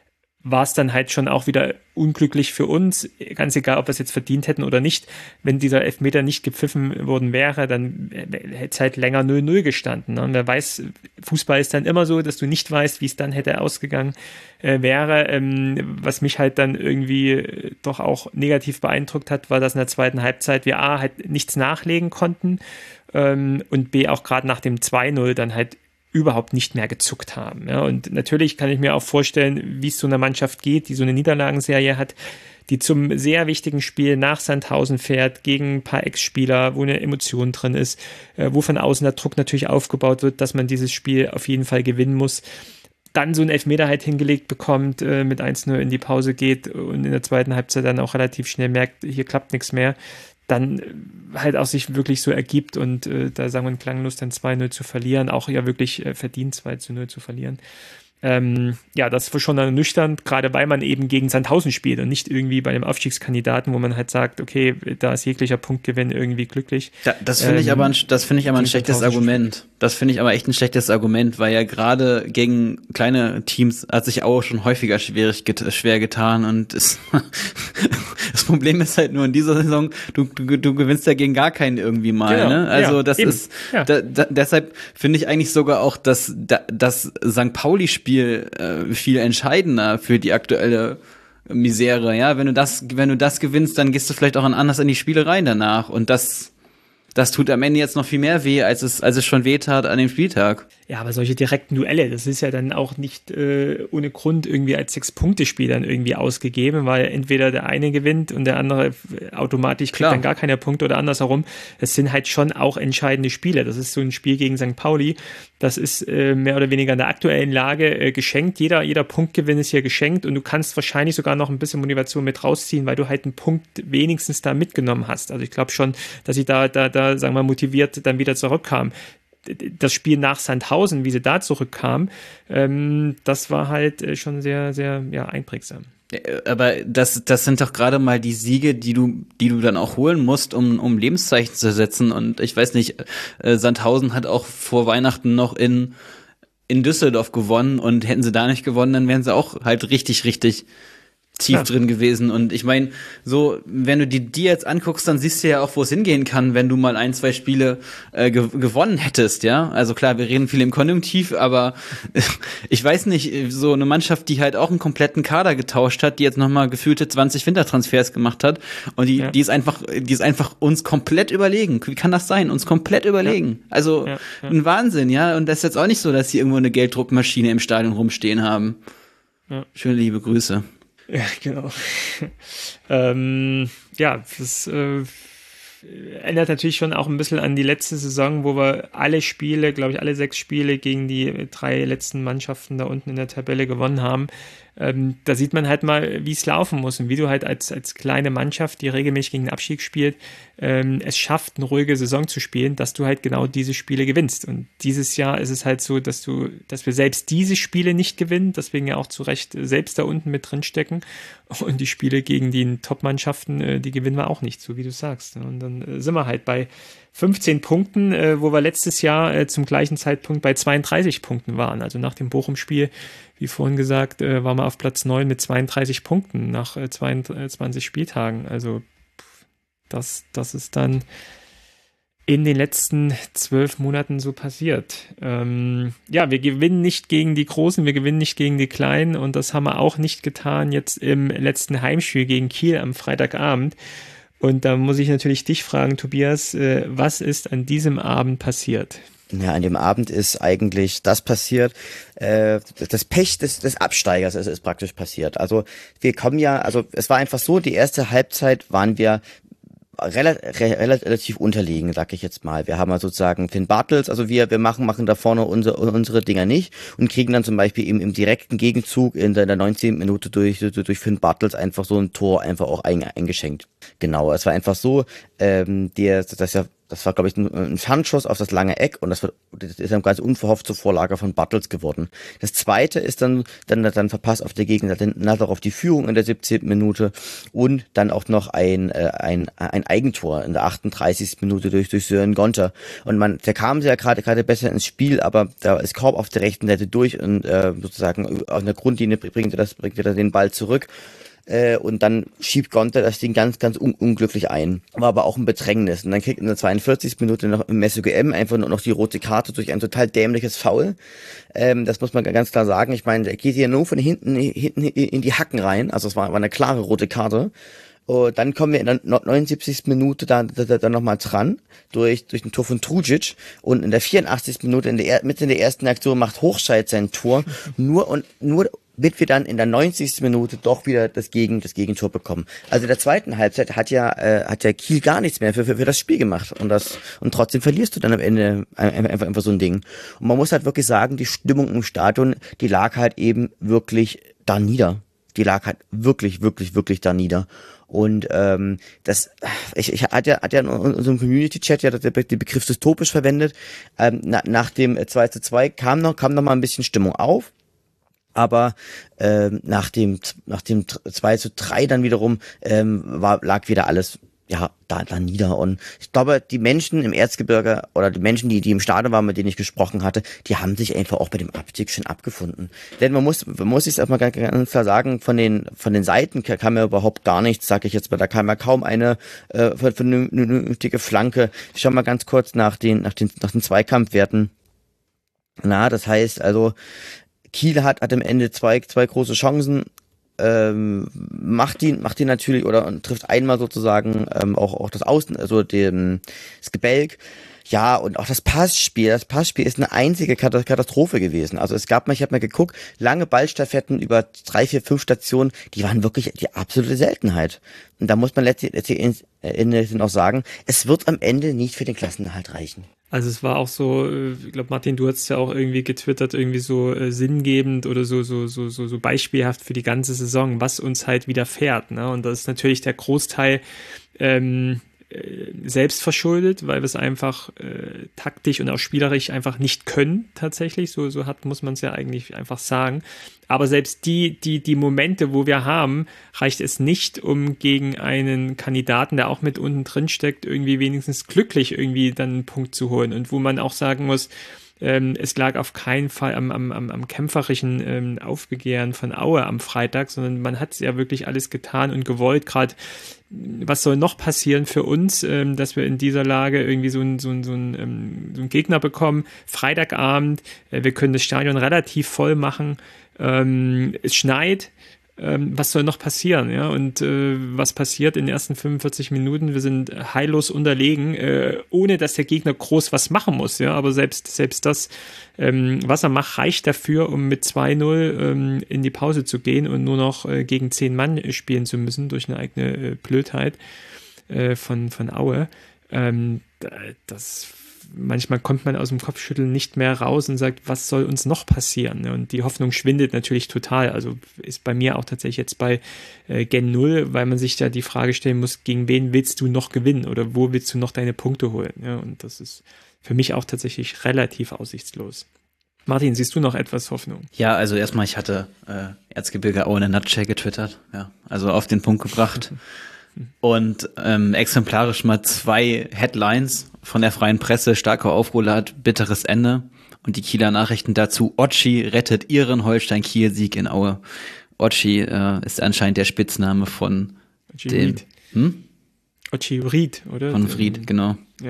war es dann halt schon auch wieder unglücklich für uns, ganz egal, ob wir es jetzt verdient hätten oder nicht. Wenn dieser Elfmeter nicht gepfiffen worden wäre, dann hätte es halt länger null null gestanden. Ne? Und wer weiß, Fußball ist dann immer so, dass du nicht weißt, wie es dann hätte ausgegangen äh, wäre. Ähm, was mich halt dann irgendwie äh, doch auch negativ beeindruckt hat, war, dass in der zweiten Halbzeit wir A, halt nichts nachlegen konnten ähm, und B, auch gerade nach dem zwei null dann halt überhaupt nicht mehr gezuckt haben. Ja, und natürlich kann ich mir auch vorstellen, wie es so einer Mannschaft geht, die so eine Niederlagenserie hat, die zum sehr wichtigen Spiel nach Sandhausen fährt, gegen ein paar Ex-Spieler, wo eine Emotion drin ist, äh, wo von außen der Druck natürlich aufgebaut wird, dass man dieses Spiel auf jeden Fall gewinnen muss. Dann so einen Elfmeter halt hingelegt bekommt, äh, mit eins null in die Pause geht und in der zweiten Halbzeit dann auch relativ schnell merkt, hier klappt nichts mehr, dann halt auch sich wirklich so ergibt und äh, da sagen wir klanglos dann zwei null zu verlieren, auch ja wirklich äh, verdient zwei zu null zu verlieren. Ähm, ja, das war schon ernüchternd, gerade weil man eben gegen Sandhausen spielt und nicht irgendwie bei einem Aufstiegskandidaten, wo man halt sagt, okay, da ist jeglicher Punktgewinn irgendwie glücklich. Da, das finde ähm, ich aber ein, das finde ich aber ein schlechtes Argument. Das finde ich aber echt ein schlechtes Argument, weil ja gerade gegen kleine Teams hat sich auch schon häufiger schwierig get, schwer getan und es, das Problem ist halt nur in dieser Saison, du, du, du gewinnst ja gegen gar keinen irgendwie mal, genau, ne? Also ja, das eben. ist, ja. da, da, deshalb finde ich eigentlich sogar auch, dass da, das Sankt Pauli-Spiel Spiel äh, viel entscheidender für die aktuelle Misere, ja, wenn du das, wenn du das gewinnst, dann gehst du vielleicht auch anders in die Spiele rein danach und das, das tut am Ende jetzt noch viel mehr weh, als es, als es schon weh tat an dem Spieltag. Ja, aber solche direkten Duelle, das ist ja dann auch nicht äh, ohne Grund irgendwie als Sechs-Punkte-Spiel dann irgendwie ausgegeben, weil entweder der eine gewinnt und der andere automatisch kriegt Klar. dann gar keine Punkte oder andersherum. Es sind halt schon auch entscheidende Spiele. Das ist so ein Spiel gegen Sankt Pauli. Das ist äh, mehr oder weniger in der aktuellen Lage äh, geschenkt. Jeder, jeder Punktgewinn ist hier geschenkt und du kannst wahrscheinlich sogar noch ein bisschen Motivation mit rausziehen, weil du halt einen Punkt wenigstens da mitgenommen hast. Also ich glaube schon, dass ich da, da, da, sagen wir, motiviert dann wieder zurückkam. Das Spiel nach Sandhausen, wie sie da zurückkam, ähm, das war halt schon sehr, sehr ja, einprägsam. Aber das, das sind doch gerade mal die Siege, die du, die du dann auch holen musst, um, um Lebenszeichen zu setzen. Und ich weiß nicht, äh, Sandhausen hat auch vor Weihnachten noch in, in Düsseldorf gewonnen und hätten sie da nicht gewonnen, dann wären sie auch halt richtig, richtig tief ja. drin gewesen. Und ich meine, so, wenn du die, die jetzt anguckst, dann siehst du ja auch, wo es hingehen kann, wenn du mal ein, zwei Spiele äh, ge- gewonnen hättest, ja. Also klar, wir reden viel im Konjunktiv, aber ich weiß nicht, so eine Mannschaft, die halt auch einen kompletten Kader getauscht hat, die jetzt nochmal gefühlte zwanzig Wintertransfers gemacht hat und die, ja. die ist einfach, die ist einfach uns komplett überlegen. Wie kann das sein? Uns komplett überlegen. Ja. Also ja, ja. ein Wahnsinn, ja. Und das ist jetzt auch nicht so, dass sie irgendwo eine Gelddruckmaschine im Stadion rumstehen haben. Ja. Schöne liebe Grüße. Ja, genau. ähm, ja, das äh, ändert natürlich schon auch ein bisschen an die letzte Saison, wo wir alle Spiele, glaube ich, alle sechs Spiele gegen die drei letzten Mannschaften da unten in der Tabelle gewonnen haben. Ähm, da sieht man halt mal, wie es laufen muss und wie du halt als, als kleine Mannschaft, die regelmäßig gegen den Abstieg spielt, ähm, es schafft, eine ruhige Saison zu spielen, dass du halt genau diese Spiele gewinnst. Und dieses Jahr ist es halt so, dass du, dass wir selbst diese Spiele nicht gewinnen, deswegen ja auch zu Recht selbst da unten mit drin stecken. Und die Spiele gegen die Top-Mannschaften, äh, die gewinnen wir auch nicht, so wie du sagst. Und dann äh, sind wir halt bei fünfzehn Punkten, äh, wo wir letztes Jahr äh, zum gleichen Zeitpunkt bei zweiunddreißig Punkten waren. Also nach dem Bochum-Spiel, wie vorhin gesagt, äh, waren wir auf Platz neun mit zweiunddreißig Punkten nach äh, zweiundzwanzig Spieltagen. Also das, das ist dann in den letzten zwölf Monaten so passiert. Ähm, ja, wir gewinnen nicht gegen die Großen, wir gewinnen nicht gegen die Kleinen und das haben wir auch nicht getan jetzt im letzten Heimspiel gegen Kiel am Freitagabend. Und da muss ich natürlich dich fragen, Tobias, äh, was ist an diesem Abend passiert? Ja, an dem Abend ist eigentlich das passiert, äh, das Pech des, des Absteigers ist, ist praktisch passiert. Also wir kommen ja, also es war einfach so, die erste Halbzeit waren wir Relativ, relativ unterlegen, sag ich jetzt mal. Wir haben ja sozusagen Finn Bartels, also wir wir machen machen da vorne unsere unsere Dinger nicht und kriegen dann zum Beispiel im, im direkten Gegenzug in der, der neunzehnten Minute durch durch Finn Bartels einfach so ein Tor einfach auch ein, eingeschenkt. Genau, es war einfach so, ähm, der das ja das war, glaube ich, ein, ein Fernschuss auf das lange Eck und das, wird, das ist dann ganz unverhofft zur Vorlage von Bartels geworden. Das zweite ist dann dann dann verpasst auf der Gegenseite auf die Führung in der siebzehnten Minute und dann auch noch ein äh, ein ein Eigentor in der achtunddreißigsten Minute durch durch Sören Gonter. Und man, der kam ja gerade gerade besser ins Spiel, aber da ist Korb auf der rechten Seite durch und äh, sozusagen auf einer Grundlinie bringt er das bringt er den Ball zurück. Äh, und dann schiebt Gonter das Ding ganz, ganz un- unglücklich ein. War aber auch ein Bedrängnis. Und dann kriegt in der zweiundvierzigsten Minute noch im S U G M einfach nur noch die rote Karte durch ein total dämliches Foul. Ähm, das muss man ganz klar sagen. Ich meine, der geht hier nur von hinten, hinten in die Hacken rein. Also es war, war eine klare rote Karte. Und dann kommen wir in der neunundsiebzigsten Minute dann, dann, dann nochmal dran, durch, durch ein Tor von Trujic. Und in der vierundachtzigsten Minute, in der, mitten in der ersten Aktion, macht Hochscheid sein Tor. Nur und, nur, damit wir dann in der neunzigsten Minute doch wieder das Gegen das Gegentor bekommen. Also in der zweiten Halbzeit hat ja äh, hat ja Kiel gar nichts mehr für, für für das Spiel gemacht und das und trotzdem verlierst du dann am Ende einfach einfach, einfach so ein Ding. Und man muss halt wirklich sagen, die Stimmung im Stadion, die lag halt eben wirklich da nieder. Die lag halt wirklich wirklich wirklich da nieder. Und ähm, das, ich, ich hat ja, hat ja in unserem Community-Chat ja den Begriff dystopisch verwendet. Ähm, na, nach dem zwei zu zwei kam noch kam noch mal ein bisschen Stimmung auf. Aber ähm, nach dem nach dem zwei zu drei dann wiederum ähm, war lag wieder alles ja da da nieder und ich glaube die Menschen im Erzgebirge oder die Menschen die die im Stadion waren, mit denen ich gesprochen hatte, die haben sich einfach auch bei dem Abstieg schon abgefunden. Denn man muss man muss sich erstmal ganz klar sagen, von den von den Seiten kam ja überhaupt gar nichts, sage ich jetzt mal, da kam ja kaum eine äh, vernünftige Flanke. Ich schau mal ganz kurz nach den nach den nach den Zweikampfwerten. Na, das heißt also Kiel hat, hat am Ende zwei, zwei große Chancen, ähm, macht die, macht die natürlich oder und trifft einmal sozusagen ähm, auch, auch das Außen, also den, das Gebälk. Ja, und auch das Passspiel, das Passspiel ist eine einzige Katastrophe gewesen. Also es gab mal, ich habe mal geguckt, lange Ballstaffetten über drei, vier, fünf Stationen, die waren wirklich die absolute Seltenheit. Und da muss man letztendlich auch sagen, es wird am Ende nicht für den Klassenerhalt reichen. Also es war auch so, ich glaube Martin, du hast ja auch irgendwie getwittert, irgendwie so äh, sinngebend oder so so so so so beispielhaft für die ganze Saison, was uns halt widerfährt, ne? Und das ist natürlich der Großteil ähm, äh, selbst verschuldet, weil wir es einfach äh, taktisch und auch spielerisch einfach nicht können tatsächlich. So so hat muss man es ja eigentlich einfach sagen. Aber selbst die, die, die Momente, wo wir haben, reicht es nicht, um gegen einen Kandidaten, der auch mit unten drin steckt, irgendwie wenigstens glücklich irgendwie dann einen Punkt zu holen. Und wo man auch sagen muss, Ähm, es lag auf keinen Fall am, am, am, am kämpferischen ähm, Aufbegehren von Aue am Freitag, sondern man hat ja wirklich alles getan und gewollt. Gerade was soll noch passieren für uns, ähm, dass wir in dieser Lage irgendwie so einen so ein, so ein, ähm, so ein Gegner bekommen. Freitagabend, äh, wir können das Stadion relativ voll machen. Ähm, es schneit. Ähm, was soll noch passieren? Ja? Und äh, was passiert in den ersten fünfundvierzig Minuten? Wir sind heillos unterlegen, äh, ohne dass der Gegner groß was machen muss. Ja? Aber selbst, selbst das, ähm, was er macht, reicht dafür, um mit zwei null ähm, in die Pause zu gehen und nur noch äh, gegen zehn Mann spielen zu müssen durch eine eigene äh, Blödheit äh, von, von Aue. Ähm, das manchmal kommt man aus dem Kopfschütteln nicht mehr raus und sagt, was soll uns noch passieren? Und die Hoffnung schwindet natürlich total. Also ist bei mir auch tatsächlich jetzt bei äh, Gen null, weil man sich da die Frage stellen muss, gegen wen willst du noch gewinnen oder wo willst du noch deine Punkte holen? Ja, und das ist für mich auch tatsächlich relativ aussichtslos. Martin, siehst du noch etwas Hoffnung? Ja, also erstmal, ich hatte äh, Erzgebirge Aue in a nutshell getwittert. Ja, also auf den Punkt gebracht. Und ähm, exemplarisch mal zwei Headlines von der Freien Presse: starker Aufholat, bitteres Ende. Und die Kieler Nachrichten dazu: Otschi rettet ihren Holstein-Kiel-Sieg in Aue. Otschi äh, ist anscheinend der Spitzname von Otschi dem Ried. Hm? Otschi Ried, oder? Von Fried, genau. Ja.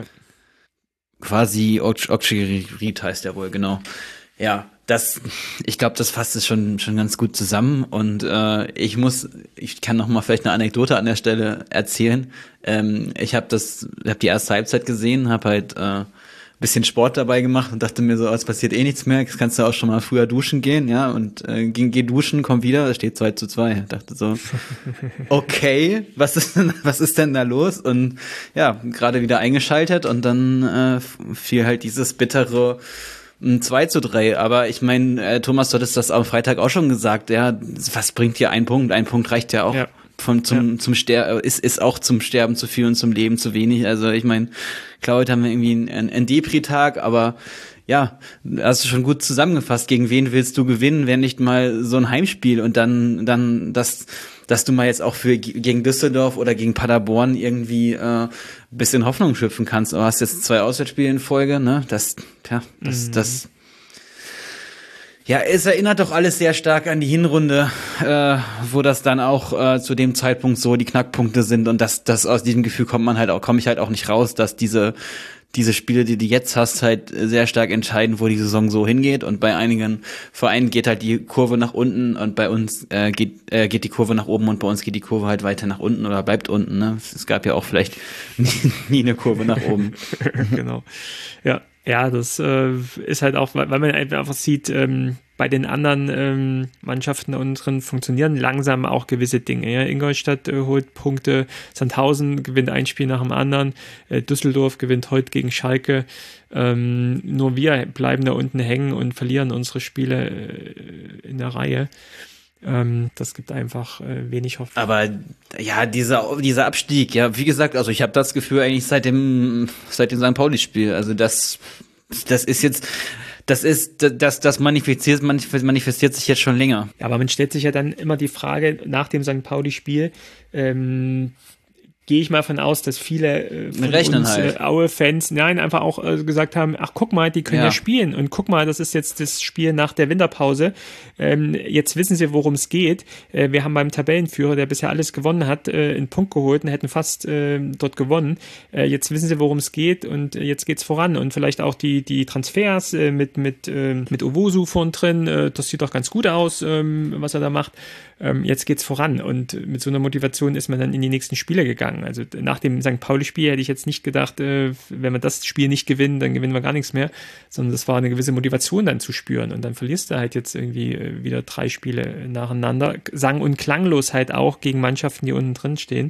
Quasi Otschi Ried heißt er wohl, genau. Ja, das, ich glaube, das fasst es schon schon ganz gut zusammen. Und äh, ich muss, ich kann noch mal vielleicht eine Anekdote an der Stelle erzählen. Ähm, ich habe das, habe die erste Halbzeit gesehen, habe halt äh, bisschen Sport dabei gemacht und dachte mir so, oh, es passiert eh nichts mehr, jetzt kannst du auch schon mal früher duschen gehen, ja, und äh, ging, geh duschen, komm wieder, da steht zwei zu zwei. Ich dachte so, okay, was ist denn, was ist denn da los? Und ja, gerade wieder eingeschaltet und dann äh, fiel halt dieses bittere zwei zu drei, aber ich meine, äh, Thomas, du hattest das am Freitag auch schon gesagt, ja, was bringt dir ein Punkt? Ein Punkt reicht ja auch. Ja. Von zum ja. zum Ster ist ist auch zum Sterben zu viel und zum Leben zu wenig. Also ich meine, klar, heute haben wir irgendwie einen, einen Depri-Tag, aber ja, hast du schon gut zusammengefasst. Gegen wen willst du gewinnen, wenn nicht mal so ein Heimspiel und dann dann das, dass du mal jetzt auch für gegen Düsseldorf oder gegen Paderborn irgendwie äh, bisschen Hoffnung schöpfen kannst. Du hast jetzt zwei Auswärtsspiele in Folge, ne? Das, ja, das, mhm. das. Ja, es erinnert doch alles sehr stark an die Hinrunde, äh, wo das dann auch äh, zu dem Zeitpunkt so die Knackpunkte sind und das, das aus diesem Gefühl kommt man halt auch, komme ich halt auch nicht raus, dass diese diese Spiele, die du jetzt hast, halt sehr stark entscheiden, wo die Saison so hingeht. Und bei einigen Vereinen geht halt die Kurve nach unten und bei uns äh, geht äh, geht die Kurve nach oben und bei uns geht die Kurve halt weiter nach unten oder bleibt unten. Ne? Es gab ja auch vielleicht nie, nie eine Kurve nach oben. Genau. Ja. Ja, das äh, ist halt auch, weil man einfach sieht, ähm, bei den anderen ähm, Mannschaften da unten drin funktionieren langsam auch gewisse Dinge. Ja? Ingolstadt äh, holt Punkte, Sandhausen gewinnt ein Spiel nach dem anderen, äh, Düsseldorf gewinnt heute gegen Schalke. Ähm, nur wir bleiben da unten hängen und verlieren unsere Spiele äh, in der Reihe. Ähm, das gibt einfach äh, wenig Hoffnung. Aber ja, dieser dieser Abstieg, ja, wie gesagt, also ich habe das Gefühl eigentlich seit dem seit dem Sankt Pauli-Spiel, also das das ist jetzt das ist das das manifestiert manifestiert sich jetzt schon länger. Ja, aber man stellt sich ja dann immer die Frage nach dem Sankt Pauli-Spiel, ähm, gehe ich mal von aus, dass viele äh, von Rechnen uns halt. äh, Aue-Fans, nein, einfach auch äh, gesagt haben, ach guck mal, die können ja. ja spielen und guck mal, das ist jetzt das Spiel nach der Winterpause. Ähm, jetzt wissen sie, worum es geht. Äh, wir haben beim Tabellenführer, der bisher alles gewonnen hat, äh, einen Punkt geholt und hätten fast äh, dort gewonnen. Äh, jetzt wissen sie, worum es geht und äh, jetzt geht's voran und vielleicht auch die die Transfers äh, mit mit äh, mit Owusu vorn drin, äh, das sieht doch ganz gut aus, äh, was er da macht. Ähm, jetzt geht's voran und mit so einer Motivation ist man dann in die nächsten Spiele gegangen. Also nach dem Sankt Pauli-Spiel hätte ich jetzt nicht gedacht, äh, wenn wir das Spiel nicht gewinnen, dann gewinnen wir gar nichts mehr, sondern das war eine gewisse Motivation dann zu spüren und dann verlierst du halt jetzt irgendwie äh, wieder drei Spiele nacheinander, sang- und klanglos halt auch gegen Mannschaften, die unten drin stehen.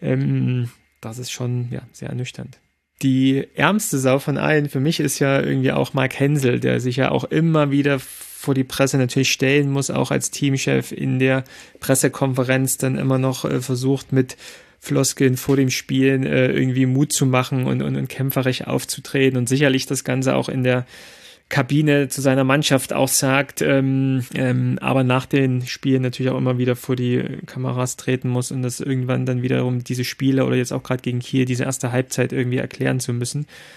Ähm, das ist schon ja sehr ernüchternd. Die ärmste Sau von allen für mich ist ja irgendwie auch Mark Hensel, der sich ja auch immer wieder vor die Presse natürlich stellen muss, auch als Teamchef in der Pressekonferenz dann immer noch äh, versucht mit Floskeln vor dem Spielen äh, irgendwie Mut zu machen und, und, und kämpferisch aufzutreten und sicherlich das Ganze auch in der Kabine zu seiner Mannschaft auch sagt, ähm, ähm, aber nach den Spielen natürlich auch immer wieder vor die Kameras treten muss und das irgendwann dann wiederum diese Spiele oder jetzt auch gerade gegen Kiel diese erste Halbzeit irgendwie erklären zu müssen.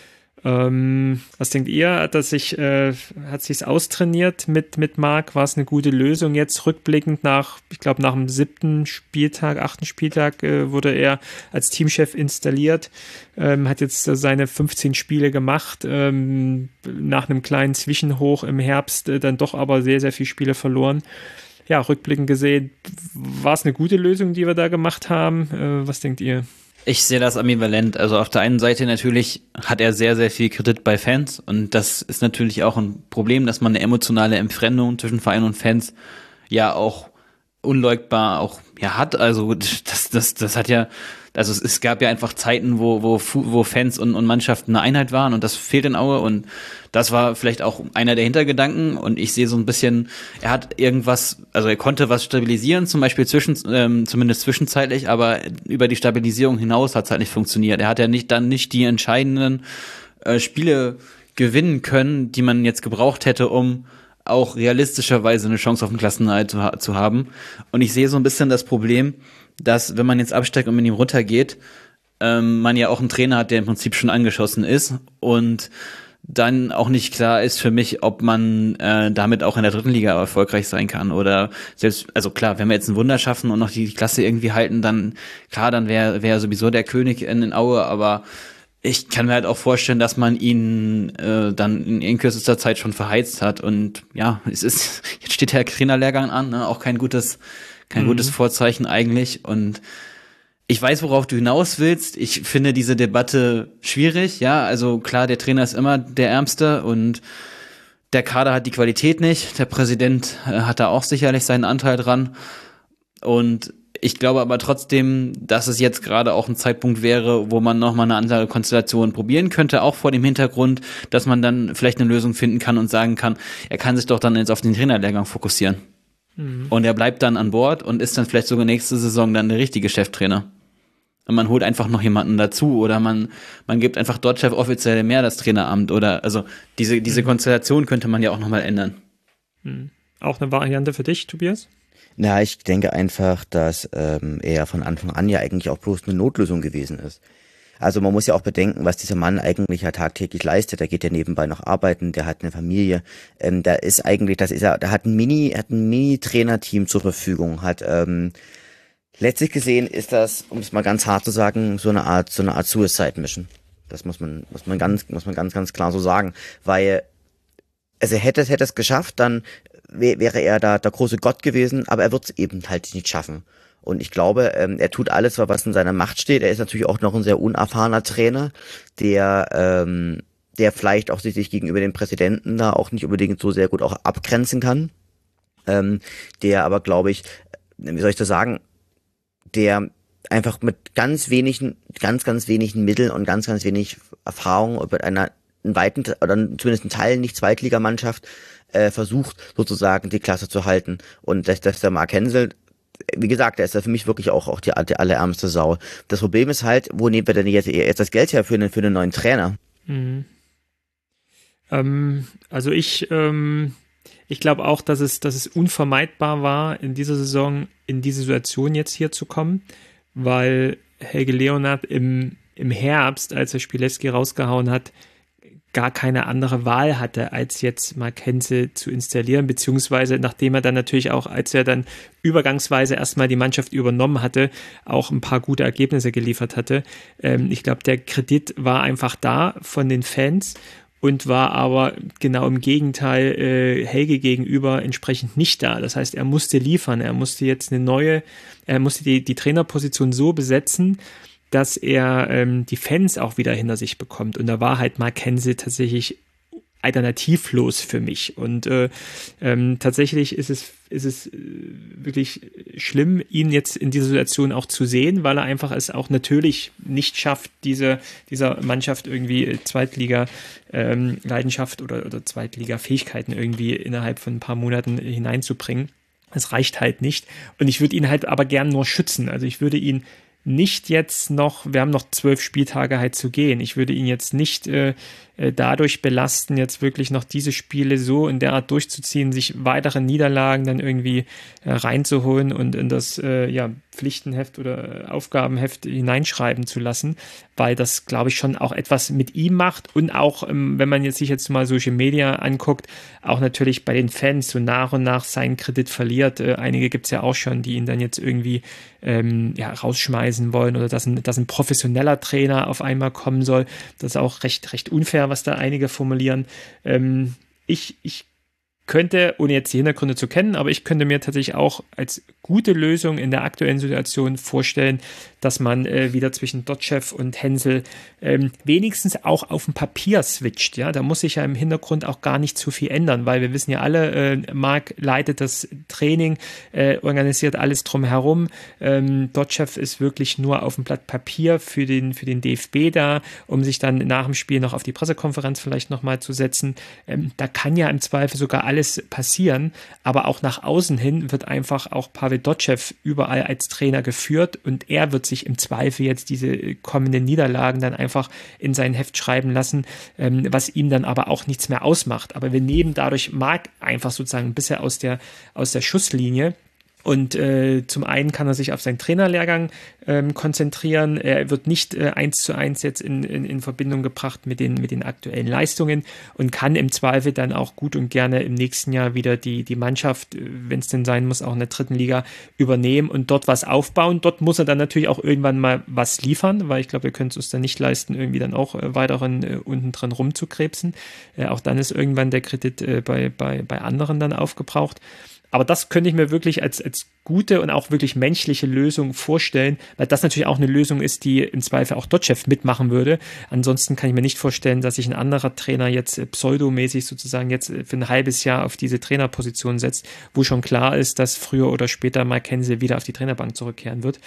Ähm, was denkt ihr? Hat das sich, äh, hat sich's austrainiert mit, mit Marc? War es eine gute Lösung jetzt rückblickend nach, ich glaube, nach dem siebten Spieltag, achten Spieltag äh, wurde er als Teamchef installiert, ähm, hat jetzt äh, seine fünfzehn Spiele gemacht, ähm, nach einem kleinen Zwischenhoch im Herbst äh, dann doch aber sehr, sehr viele Spiele verloren. Ja, rückblickend gesehen, war es eine gute Lösung, die wir da gemacht haben? Äh, was denkt ihr? Ich sehe das ambivalent. Also auf der einen Seite natürlich hat er sehr, sehr viel Kredit bei Fans und das ist natürlich auch ein Problem, dass man eine emotionale Entfremdung zwischen Verein und Fans ja auch unleugbar auch ja hat. Also das, das, das hat ja, also es, es gab ja einfach Zeiten, wo, wo, wo Fans und, und Mannschaften eine Einheit waren und das fehlt in Aue und das war vielleicht auch einer der Hintergedanken und ich sehe so ein bisschen, er hat irgendwas, also er konnte was stabilisieren, zum Beispiel zwischen, ähm, zumindest zwischenzeitlich, aber über die Stabilisierung hinaus hat es halt nicht funktioniert. Er hat ja nicht dann nicht die entscheidenden äh, Spiele gewinnen können, die man jetzt gebraucht hätte, um auch realistischerweise eine Chance auf den Klassenerhalt zu, ha- zu haben. Und ich sehe so ein bisschen das Problem, dass wenn man jetzt absteigt und mit ihm runtergeht, ähm, man ja auch einen Trainer hat, der im Prinzip schon angeschossen ist und dann auch nicht klar ist für mich, ob man äh, damit auch in der dritten Liga erfolgreich sein kann oder selbst, also klar, wenn wir jetzt ein Wunder schaffen und noch die Klasse irgendwie halten, dann klar, dann wäre wäre sowieso der König in, in Aue, aber ich kann mir halt auch vorstellen, dass man ihn äh, dann in, in kürzester Zeit schon verheizt hat und ja, es ist, jetzt steht der Trainerlehrgang an, ne? Auch kein gutes, kein mhm. gutes Vorzeichen eigentlich und ich weiß, worauf du hinaus willst. Ich finde diese Debatte schwierig, ja, also klar, der Trainer ist immer der Ärmste und der Kader hat die Qualität nicht, der Präsident äh, hat da auch sicherlich seinen Anteil dran und ich glaube aber trotzdem, dass es jetzt gerade auch ein Zeitpunkt wäre, wo man nochmal eine andere Konstellation probieren könnte, auch vor dem Hintergrund, dass man dann vielleicht eine Lösung finden kann und sagen kann, er kann sich doch dann jetzt auf den Trainerlehrgang fokussieren. Mhm. Und er bleibt dann an Bord und ist dann vielleicht sogar nächste Saison dann der richtige Cheftrainer. Und man holt einfach noch jemanden dazu oder man man gibt einfach dort Chef offiziell mehr das Traineramt oder also diese diese mhm. Konstellation könnte man ja auch nochmal ändern. Mhm. Auch eine Variante für dich, Tobias? Na, ich denke einfach, dass ähm, er von Anfang an ja eigentlich auch bloß eine Notlösung gewesen ist. Also man muss ja auch bedenken, was dieser Mann eigentlich ja tagtäglich leistet. Der geht ja nebenbei noch arbeiten, der hat eine Familie. Ähm, da ist eigentlich, das ist er, der hat ein Mini, hat ein Mini-Trainerteam zur Verfügung, hat ähm, letztlich gesehen ist das, um es mal ganz hart zu sagen, so eine Art, so eine Art Suicide-Mission. Das muss man, muss man ganz, muss man ganz, ganz klar so sagen, weil also hätte, hätte es geschafft, dann wär, wäre er da der große Gott gewesen, aber er wird es eben halt nicht schaffen. Und ich glaube, ähm, er tut alles, was in seiner Macht steht. Er ist natürlich auch noch ein sehr unerfahrener Trainer, der, ähm, der vielleicht auch sich gegenüber dem Präsidenten da auch nicht unbedingt so sehr gut auch abgrenzen kann. Ähm, der aber, glaube ich, wie soll ich das sagen, der einfach mit ganz wenigen, ganz, ganz wenigen Mitteln und ganz, ganz wenig Erfahrung mit einer in weiten oder zumindest in Teilen nicht Zweitligamannschaft äh, versucht sozusagen die Klasse zu halten. Und dass, dass der Marc Hensel, wie gesagt, der ist ja für mich wirklich auch auch die, die allerärmste Sau. Das Problem ist halt, wo nehmen wir denn jetzt, jetzt das Geld her für einen für einen neuen Trainer? Mhm. Ähm, also ich ähm, ich glaube auch, dass es dass es unvermeidbar war, in dieser Saison in diese Situation jetzt hier zu kommen, weil Helge Leonhard im im Herbst, als er Spilecki rausgehauen hat, gar keine andere Wahl hatte, als jetzt Marc Hensel zu installieren, beziehungsweise nachdem er dann natürlich auch, als er dann übergangsweise erstmal die Mannschaft übernommen hatte, auch ein paar gute Ergebnisse geliefert hatte. Ähm, ich glaube, der Kredit war einfach da von den Fans und war aber genau im Gegenteil äh, Helge gegenüber entsprechend nicht da. Das heißt, er musste liefern, er musste jetzt eine neue, er musste die, die Trainerposition so besetzen, dass er ähm, die Fans auch wieder hinter sich bekommt. Und da war halt Marc Hensel tatsächlich alternativlos für mich. Und äh, ähm, tatsächlich ist es, ist es wirklich schlimm, ihn jetzt in dieser Situation auch zu sehen, weil er einfach es auch natürlich nicht schafft, diese dieser Mannschaft irgendwie Zweitliga-Leidenschaft ähm, oder, oder Zweitliga-Fähigkeiten irgendwie innerhalb von ein paar Monaten hineinzubringen. Es reicht halt nicht. Und ich würde ihn halt aber gern nur schützen. Also ich würde ihn nicht jetzt noch, wir haben noch zwölf Spieltage halt zu gehen. Ich würde ihn jetzt nicht äh, äh, dadurch belasten, jetzt wirklich noch diese Spiele so in der Art durchzuziehen, sich weitere Niederlagen dann irgendwie äh, reinzuholen und in das äh, ja, Pflichtenheft oder Aufgabenheft hineinschreiben zu lassen, weil das, glaube ich, schon auch etwas mit ihm macht und auch, ähm, wenn man jetzt sich jetzt mal Social Media anguckt, auch natürlich bei den Fans so nach und nach seinen Kredit verliert. Äh, einige gibt es ja auch schon, die ihn dann jetzt irgendwie ähm, ja, rausschmeißen wollen oder dass ein, dass ein professioneller Trainer auf einmal kommen soll. Das ist auch recht, recht unfair, was da einige formulieren. Ähm, ich, ich könnte, ohne jetzt die Hintergründe zu kennen, aber ich könnte mir tatsächlich auch als gute Lösung in der aktuellen Situation vorstellen, dass man äh, wieder zwischen Dotschew und Hensel ähm, wenigstens auch auf dem Papier switcht. Ja, da muss sich ja im Hintergrund auch gar nicht zu viel ändern, weil wir wissen ja alle, äh, Marc leitet das Training, äh, organisiert alles drumherum. Ähm, Dotschew ist wirklich nur auf dem Blatt Papier für den, für den D F B da, um sich dann nach dem Spiel noch auf die Pressekonferenz vielleicht nochmal zu setzen. Ähm, da kann ja im Zweifel sogar alles passieren, aber auch nach außen hin wird einfach auch Pavel Dotschew überall als Trainer geführt und er wird sich im Zweifel jetzt diese kommenden Niederlagen dann einfach in sein Heft schreiben lassen, ähm, was ihm dann aber auch nichts mehr ausmacht. Aber wir nehmen dadurch Marc einfach sozusagen ein bisschen aus der, aus der Schusslinie. Und äh, zum einen kann er sich auf seinen Trainerlehrgang ähm, konzentrieren. Er wird nicht äh, eins zu eins jetzt in, in, in Verbindung gebracht mit den, mit den aktuellen Leistungen und kann im Zweifel dann auch gut und gerne im nächsten Jahr wieder die, die Mannschaft, wenn es denn sein muss, auch in der dritten Liga übernehmen und dort was aufbauen. Dort muss er dann natürlich auch irgendwann mal was liefern, weil ich glaube, wir können es uns dann nicht leisten, irgendwie dann auch äh, weiterhin äh, unten dran rumzukrebsen. Äh, auch dann ist irgendwann der Kredit äh, bei, bei, bei anderen dann aufgebraucht. Aber das könnte ich mir wirklich als, als gute und auch wirklich menschliche Lösung vorstellen, weil das natürlich auch eine Lösung ist, die im Zweifel auch Dotschew mitmachen würde. Ansonsten kann ich mir nicht vorstellen, dass sich ein anderer Trainer jetzt pseudomäßig sozusagen jetzt für ein halbes Jahr auf diese Trainerposition setzt, wo schon klar ist, dass früher oder später Marc Hensel wieder auf die Trainerbank zurückkehren wird.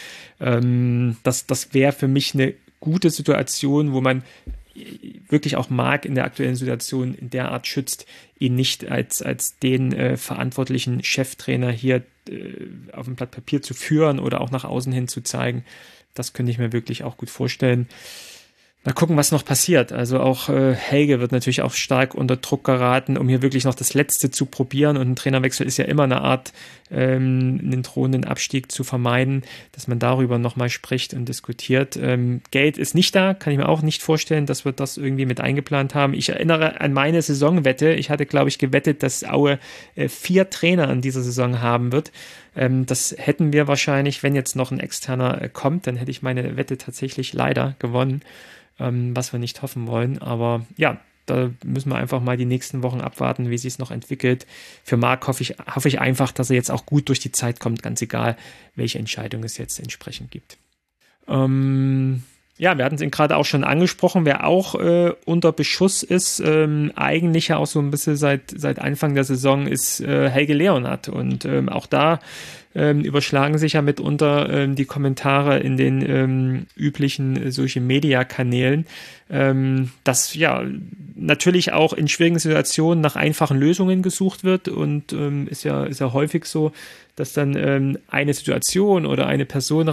Ähm, das, das wäre für mich eine gute Situation, wo man wirklich auch Marc in der aktuellen Situation in der Art schützt, ihn nicht als, als den äh, verantwortlichen Cheftrainer hier äh, auf dem Blatt Papier zu führen oder auch nach außen hin zu zeigen. Das könnte ich mir wirklich auch gut vorstellen. Mal gucken, was noch passiert. Also auch äh, Helge wird natürlich auch stark unter Druck geraten, um hier wirklich noch das Letzte zu probieren. Und ein Trainerwechsel ist ja immer eine Art, ähm, einen drohenden Abstieg zu vermeiden, dass man darüber nochmal spricht und diskutiert. Ähm, Geld ist nicht da, kann ich mir auch nicht vorstellen, dass wir das irgendwie mit eingeplant haben. Ich erinnere an meine Saisonwette. Ich hatte, glaube ich, gewettet, dass Aue äh, vier Trainer in dieser Saison haben wird. Ähm, das hätten wir wahrscheinlich, wenn jetzt noch ein externer äh, kommt, dann hätte ich meine Wette tatsächlich leider gewonnen. Ähm, was wir nicht hoffen wollen. Aber ja, da müssen wir einfach mal die nächsten Wochen abwarten, wie sich es noch entwickelt. Für Marc hoffe ich, hoffe ich einfach, dass er jetzt auch gut durch die Zeit kommt, ganz egal, welche Entscheidung es jetzt entsprechend gibt. Ähm, ja, wir hatten es gerade auch schon angesprochen, wer auch äh, unter Beschuss ist, ähm, eigentlich ja auch so ein bisschen seit, seit Anfang der Saison, ist äh, Helge Leonhardt. Und ähm, auch da ähm, überschlagen sich ja mitunter ähm, die Kommentare in den ähm, üblichen Social-Media-Kanälen, ähm, dass ja natürlich auch in schwierigen Situationen nach einfachen Lösungen gesucht wird und ähm, ist ja, ist ja häufig so, dass dann ähm, eine Situation oder eine Person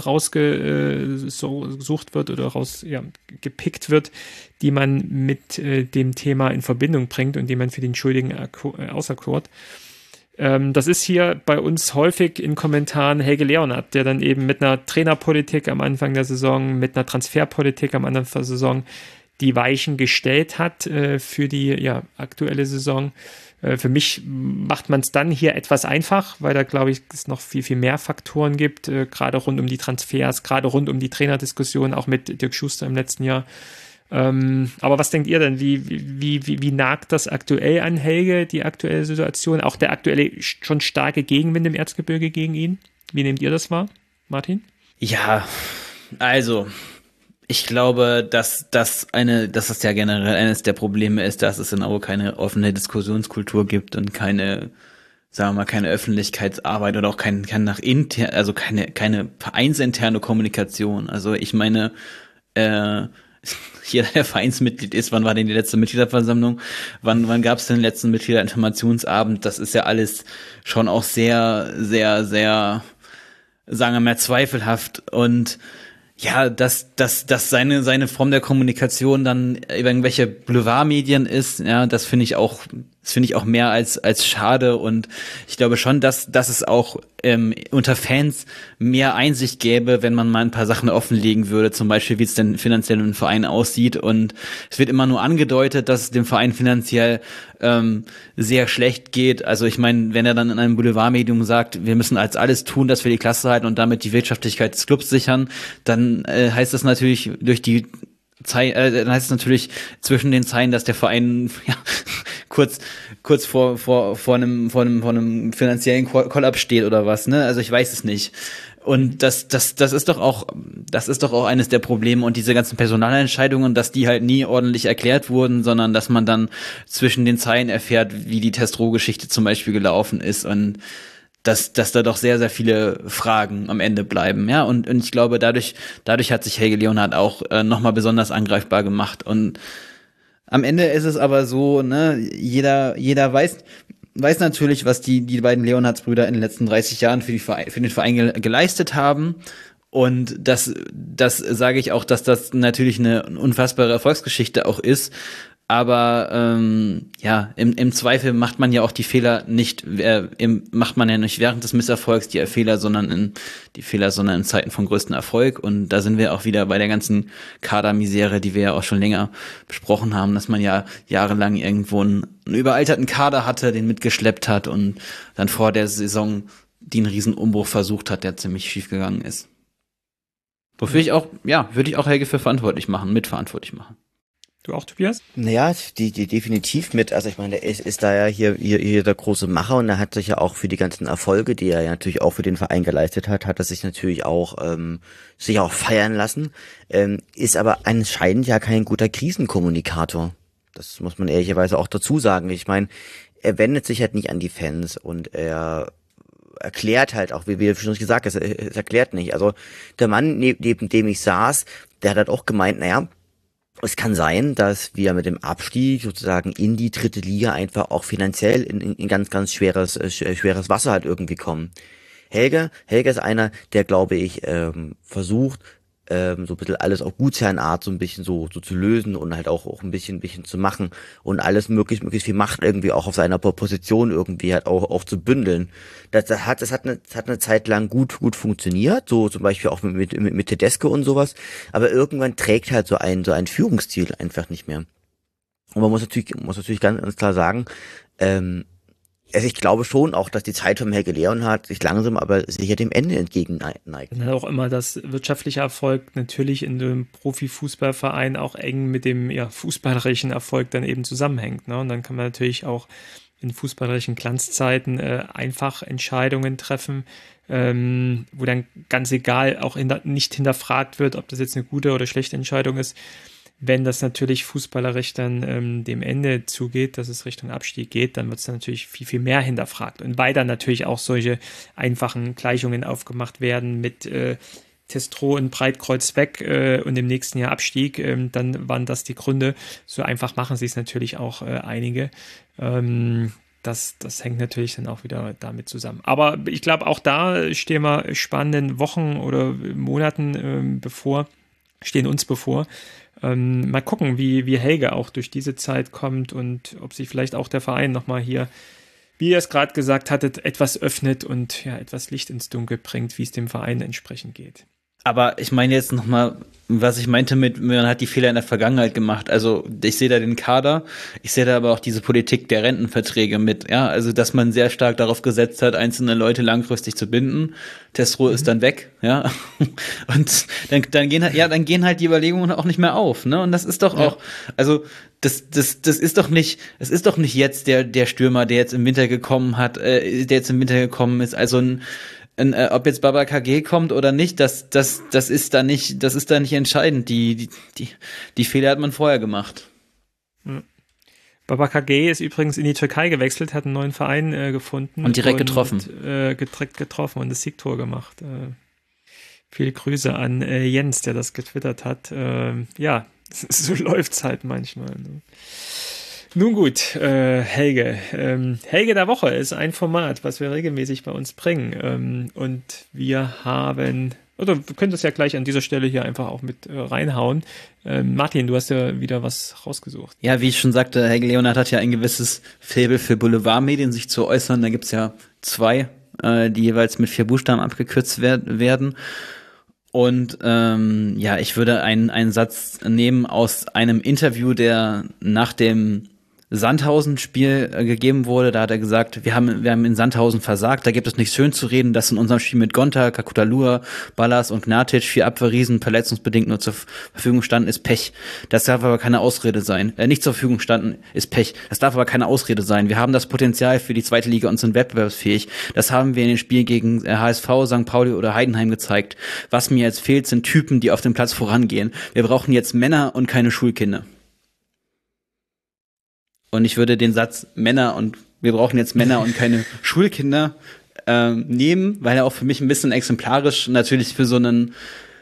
rausgesucht wird oder raus ja, gepickt wird, die man mit äh, dem Thema in Verbindung bringt und die man für den Schuldigen auserkort. Ähm, das ist hier bei uns häufig in Kommentaren Helge Leonhardt, der dann eben mit einer Trainerpolitik am Anfang der Saison, mit einer Transferpolitik am Anfang der Saison die Weichen gestellt hat äh, für die ja, aktuelle Saison. Äh, für mich macht man es dann hier etwas einfach, weil da, glaube ich, es noch viel, viel mehr Faktoren gibt, äh, gerade rund um die Transfers, gerade rund um die Trainerdiskussion, auch mit Dirk Schuster im letzten Jahr. Ähm, aber was denkt ihr denn? Wie, wie, wie, wie nagt das aktuell an Helge, die aktuelle Situation? Auch der aktuelle schon starke Gegenwind im Erzgebirge gegen ihn? Wie nehmt ihr das wahr, Martin? Ja, also ich glaube, dass das eine, dass das ja generell eines der Probleme ist, dass es in Aue keine offene Diskussionskultur gibt und keine, sagen wir mal, keine Öffentlichkeitsarbeit oder auch kein, kein nach inter, also keine, keine vereinsinterne Kommunikation. Also ich meine, äh, jeder, der Vereinsmitglied ist, wann war denn die letzte Mitgliederversammlung? Wann, wann gab es den letzten Mitgliederinformationsabend? Das ist ja alles schon auch sehr, sehr, sehr, sagen wir mal, zweifelhaft. Und Ja, dass, dass, dass seine, seine Form der Kommunikation dann über irgendwelche Boulevardmedien ist, ja, das finde ich auch, das finde ich auch mehr als, als schade, und ich glaube schon, dass, dass es auch ähm, unter Fans mehr Einsicht gäbe, wenn man mal ein paar Sachen offenlegen würde, zum Beispiel, wie es denn finanziell im Verein aussieht, und es wird immer nur angedeutet, dass es dem Verein finanziell ähm, sehr schlecht geht. Also ich meine, wenn er dann in einem Boulevardmedium sagt, wir müssen als alles tun, dass wir die Klasse halten und damit die Wirtschaftlichkeit des Clubs sichern, dann äh, heißt das natürlich durch die Zei äh, dann heißt es natürlich zwischen den Zeilen, dass der Verein ja, kurz kurz vor vor vor einem vor einem vor einem finanziellen Kollaps steht oder was, ne? Also ich weiß es nicht. Und das das das ist doch auch das ist doch auch eines der Probleme, und diese ganzen Personalentscheidungen, dass die halt nie ordentlich erklärt wurden, sondern dass man dann zwischen den Zeilen erfährt, wie die Testro-Geschichte zum Beispiel gelaufen ist, und dass dass da doch sehr, sehr viele Fragen am Ende bleiben, ja, und, und ich glaube, dadurch dadurch hat sich Helge Leonhardt auch äh, nochmal besonders angreifbar gemacht, und am Ende ist es aber so, ne, jeder jeder weiß weiß natürlich, was die die beiden Leonhardt-Brüder in den letzten dreißig Jahren für die Verein, für den Verein ge- geleistet haben, und das das sage ich auch, dass das natürlich eine unfassbare Erfolgsgeschichte auch ist. Aber ähm, ja, im, im Zweifel macht man ja auch die Fehler nicht, äh, im, macht man ja nicht während des Misserfolgs die Fehler, sondern in die Fehler, sondern in Zeiten von größtem Erfolg. Und da sind wir auch wieder bei der ganzen Kadermisere, die wir ja auch schon länger besprochen haben, dass man ja jahrelang irgendwo einen, einen überalterten Kader hatte, den mitgeschleppt hat und dann vor der Saison die einen riesen Umbruch versucht hat, der ziemlich schief gegangen ist. Wofür ich auch, ja, würde ich auch Helge für verantwortlich machen, mitverantwortlich machen. Du auch, Tobias? Naja, die, die definitiv mit. Also ich meine, er ist, ist da ja hier, hier, hier der große Macher, und er hat sich ja auch für die ganzen Erfolge, die er ja natürlich auch für den Verein geleistet hat, hat er sich natürlich auch ähm, sich auch feiern lassen. Ähm, ist aber anscheinend ja kein guter Krisenkommunikator. Das muss man ehrlicherweise auch dazu sagen. Ich meine, er wendet sich halt nicht an die Fans, und er erklärt halt auch, wie wir schon gesagt haben, es, es erklärt nicht. Also der Mann, neben dem ich saß, der hat halt auch gemeint, naja, es kann sein, dass wir mit dem Abstieg sozusagen in die dritte Liga einfach auch finanziell in, in, in ganz, ganz schweres, äh, schweres Wasser halt irgendwie kommen. Helge, Helge ist einer, der, glaube ich, ähm, versucht, ähm, so ein bisschen alles auf Gutsherrenart so ein bisschen so, so zu lösen und halt auch, auch ein bisschen, ein bisschen zu machen und alles möglichst, möglichst viel Macht irgendwie auch auf seiner Position irgendwie halt auch, auch zu bündeln. Das, das hat, das hat eine, das hat eine Zeit lang gut, gut funktioniert, so zum Beispiel auch mit, mit, mit Tedesco und sowas, aber irgendwann trägt halt so ein, so ein Führungsstil einfach nicht mehr. Und man muss natürlich, muss natürlich ganz, ganz klar sagen, ähm, also ich glaube schon auch, dass die Zeit von Helge Leonhardt sich langsam aber sicher dem Ende entgegenneigt. Dann auch immer, dass wirtschaftlicher Erfolg natürlich in einem Profifußballverein auch eng mit dem ja, fußballerischen Erfolg dann eben zusammenhängt. Ne? Und dann kann man natürlich auch in fußballerischen Glanzzeiten äh, einfach Entscheidungen treffen, ähm, wo dann ganz egal auch hinter, nicht hinterfragt wird, ob das jetzt eine gute oder schlechte Entscheidung ist. Wenn das natürlich fußballerisch dann ähm, dem Ende zugeht, dass es Richtung Abstieg geht, dann wird es dann natürlich viel, viel mehr hinterfragt. Und weil dann natürlich auch solche einfachen Gleichungen aufgemacht werden mit äh, Testro und Breitkreuz weg äh, und im nächsten Jahr Abstieg, ähm, dann waren das die Gründe. So einfach machen sie es natürlich auch äh, einige. Ähm, das, das hängt natürlich dann auch wieder damit zusammen. Aber ich glaube, auch da stehen wir spannenden Wochen oder Monaten ähm, bevor, stehen uns bevor. Ähm, mal gucken, wie, wie Helge auch durch diese Zeit kommt und ob sich vielleicht auch der Verein nochmal hier, wie ihr es gerade gesagt hattet, etwas öffnet und ja, etwas Licht ins Dunkel bringt, wie es dem Verein entsprechend geht. Aber ich meine jetzt nochmal, was ich meinte mit, man hat die Fehler in der Vergangenheit gemacht. Also ich sehe da den Kader, ich sehe da aber auch diese Politik der Rentenverträge mit. Ja, also dass man sehr stark darauf gesetzt hat, einzelne Leute langfristig zu binden. Testro mhm. ist dann weg, ja. Und dann, dann gehen halt, ja, dann gehen halt die Überlegungen auch nicht mehr auf, ne? Und das ist doch auch, ja. also das, das, das ist doch nicht, es ist doch nicht jetzt der, der Stürmer, der jetzt im Winter gekommen hat, äh, der jetzt im Winter gekommen ist. Also ein In, äh, ob jetzt Baba K G kommt oder nicht, das, das, das ist da nicht, das ist da nicht entscheidend. Die, die, die, die Fehler hat man vorher gemacht. Mhm. Baba K G ist übrigens in die Türkei gewechselt, hat einen neuen Verein äh, gefunden. Und direkt und, getroffen. Äh, direkt getroffen und das Siegtor gemacht. Äh, viele Grüße an äh, Jens, der das getwittert hat. Äh, ja, so läuft's halt manchmal. Ne? Nun gut, äh, Helge. Ähm, Helge der Woche ist ein Format, was wir regelmäßig bei uns bringen. Ähm, und wir haben Oder wir können das ja gleich an dieser Stelle hier einfach auch mit äh, reinhauen. Ähm, Martin, du hast ja wieder was rausgesucht. Ja, wie ich schon sagte, Helge Leonhardt hat ja ein gewisses Faible für Boulevardmedien, sich zu äußern. Da gibt's ja zwei, äh, die jeweils mit vier Buchstaben abgekürzt wer- werden. Und ähm, ja, ich würde einen, einen Satz nehmen aus einem Interview, der nach dem Sandhausen-Spiel äh, gegeben wurde. Da hat er gesagt, wir haben wir haben in Sandhausen versagt, da gibt es nichts schön zu reden, dass in unserem Spiel mit Gonta, Kakutalua, Ballas und Gnatic vier Abwehrriesen verletzungsbedingt nur zur Verfügung standen, ist Pech. Das darf aber keine Ausrede sein. Äh, nicht zur Verfügung standen, ist Pech. Das darf aber keine Ausrede sein. Wir haben das Potenzial für die zweite Liga und sind wettbewerbsfähig. Das haben wir in den Spielen gegen H S V, Sankt Pauli oder Heidenheim gezeigt. Was mir jetzt fehlt, sind Typen, die auf dem Platz vorangehen. Wir brauchen jetzt Männer und keine Schulkinder. Und ich würde den Satz Männer und wir brauchen jetzt Männer und keine Schulkinder ähm, nehmen, weil er auch für mich ein bisschen exemplarisch natürlich für so einen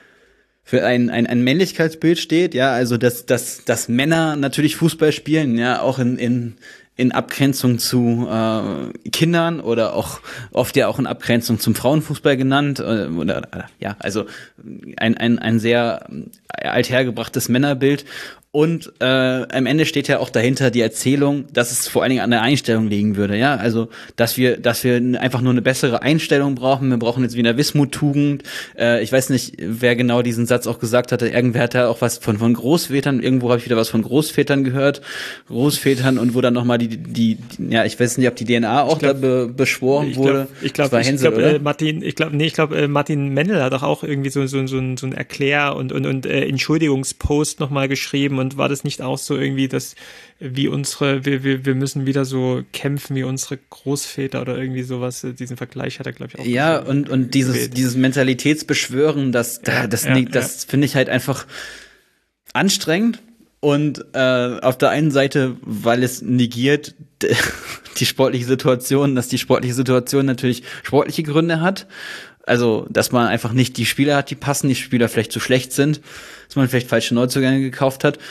für ein ein, ein Männlichkeitsbild steht, ja, also dass dass dass Männer natürlich Fußball spielen, ja, auch in in in Abgrenzung zu äh, Kindern oder auch oft ja auch in Abgrenzung zum Frauenfußball genannt äh, oder äh, ja, also ein ein ein sehr althergebrachtes Männerbild. Und äh, am Ende steht ja auch dahinter die Erzählung, dass es vor allen Dingen an der Einstellung liegen würde, ja, also dass wir, dass wir einfach nur eine bessere Einstellung brauchen. Wir brauchen jetzt wieder Wismut-Tugend. Äh, ich weiß nicht, wer genau diesen Satz auch gesagt hatte. Irgendwer hat ja auch was von von Großvätern. Irgendwo habe ich wieder was von Großvätern gehört, Großvätern und wo dann noch mal die, die, die ja, ich weiß nicht, ob die D N A auch glaub, da be, beschworen ich wurde. Glaub, ich glaube, ich glaube, äh, Martin, ich glaube, nee, ich glaube, äh, Martin Mendel hat doch auch irgendwie so so so ein, so ein Erklär- und und und äh, Entschuldigungspost noch mal geschrieben. Und war das nicht auch so irgendwie, dass wie unsere, wir, wir, wir müssen wieder so kämpfen wie unsere Großväter oder irgendwie sowas, diesen Vergleich hat er, glaube ich, auch. Ja, und, und dieses, gewählt. dieses Mentalitätsbeschwören, das, ja, das, ja, das, das ja. finde ich halt einfach anstrengend. Und äh, auf der einen Seite, weil es negiert die sportliche Situation, dass die sportliche Situation natürlich sportliche Gründe hat. Also, dass man einfach nicht die Spieler hat, die passen, die Spieler vielleicht zu schlecht sind, dass man vielleicht falsche Neuzugänge gekauft hat.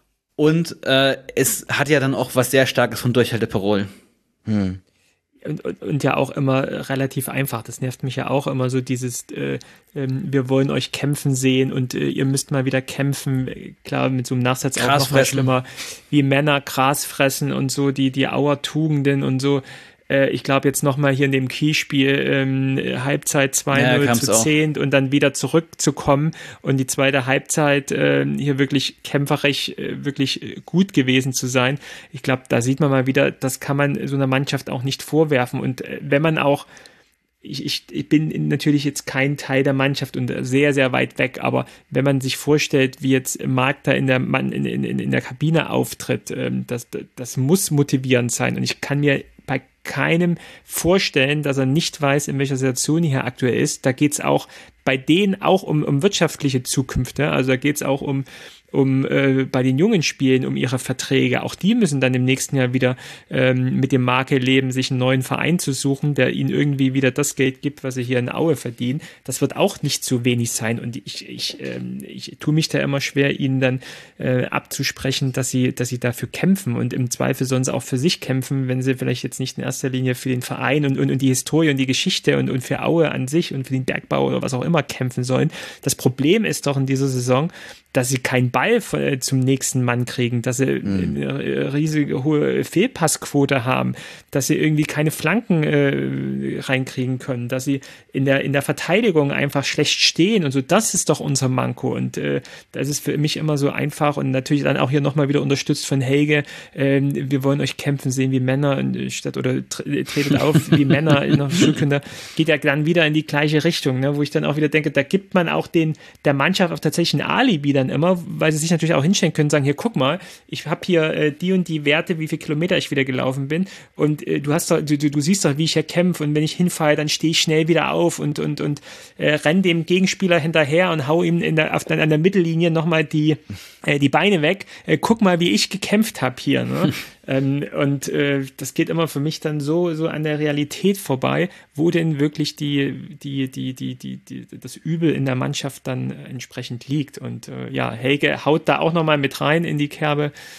Und äh, es hat ja dann auch was sehr Starkes von Durchhalteparolen. Hm. Und, und, und ja auch immer relativ einfach. Das nervt mich ja auch immer so dieses, äh, äh, wir wollen euch kämpfen sehen und äh, ihr müsst mal wieder kämpfen. Klar, mit so einem Nachsatz Gras auch noch mal fressen. Schlimmer. Wie Männer Gras fressen und so, die, die Auer Tugenden und so. Ich glaube jetzt nochmal hier in dem Kielspiel ähm, Halbzeit zwei null ja, zu zehn und dann wieder zurückzukommen und die zweite Halbzeit äh, hier wirklich kämpferisch, äh, wirklich gut gewesen zu sein. Ich glaube, da sieht man mal wieder, das kann man so einer Mannschaft auch nicht vorwerfen. Und äh, wenn man auch, ich, ich, ich bin natürlich jetzt kein Teil der Mannschaft und sehr, sehr weit weg, aber wenn man sich vorstellt, wie jetzt Marc da in der, in, in, in der Kabine auftritt, ähm, das, das muss motivierend sein. Und ich kann mir bei keinem vorstellen, dass er nicht weiß, in welcher Situation er aktuell ist. Da geht es auch bei denen auch um, um wirtschaftliche Zukünfte. Also da geht es auch um, um äh, bei den jungen Spielen um ihre Verträge. Auch die müssen dann im nächsten Jahr wieder ähm, mit dem Marke leben, sich einen neuen Verein zu suchen, der ihnen irgendwie wieder das Geld gibt, was sie hier in Aue verdienen. Das wird auch nicht so wenig sein. Und ich, ich, ähm, ich tue mich da immer schwer, ihnen dann äh, abzusprechen, dass sie, dass sie dafür kämpfen und im Zweifel sollen sie auch für sich kämpfen, wenn sie vielleicht jetzt nicht in erster Linie für den Verein und, und, und die Historie und die Geschichte und, und für Aue an sich und für den Bergbau oder was auch immer kämpfen sollen. Das Problem ist doch in dieser Saison, dass sie keinen Ball von, äh, zum nächsten Mann kriegen, dass sie mhm. eine riesige hohe Fehlpassquote haben, dass sie irgendwie keine Flanken äh, reinkriegen können, dass sie in der, in der Verteidigung einfach schlecht stehen und so. Das ist doch unser Manko und äh, das ist für mich immer so einfach und natürlich dann auch hier nochmal wieder unterstützt von Helge. Äh, wir wollen euch kämpfen sehen wie Männer statt oder tre- tretet auf wie Männer in der Schulkinder. Geht ja dann wieder in die gleiche Richtung, ne, wo ich dann auch wieder denke, da gibt man auch den der Mannschaft auch tatsächlich ein Alibi dann immer, weil sie sich natürlich auch hinstellen können und sagen, hier, guck mal, ich habe hier äh, die und die Werte, wie viele Kilometer ich wieder gelaufen bin und äh, du hast doch, du, du, du siehst doch, wie ich hier kämpfe und wenn ich hinfalle, dann stehe ich schnell wieder auf und und und äh, renn dem Gegenspieler hinterher und hau ihm in der, auf, an der Mittellinie nochmal die, äh, die Beine weg. Äh, guck mal, wie ich gekämpft habe hier. Ne? ähm, und äh, das geht immer für mich dann so, so an der Realität vorbei, wo denn wirklich die, die, die, die, die, die, das Übel in der Mannschaft dann entsprechend liegt. Und äh, ja, Helge haut da auch nochmal mit rein in die Kerbe.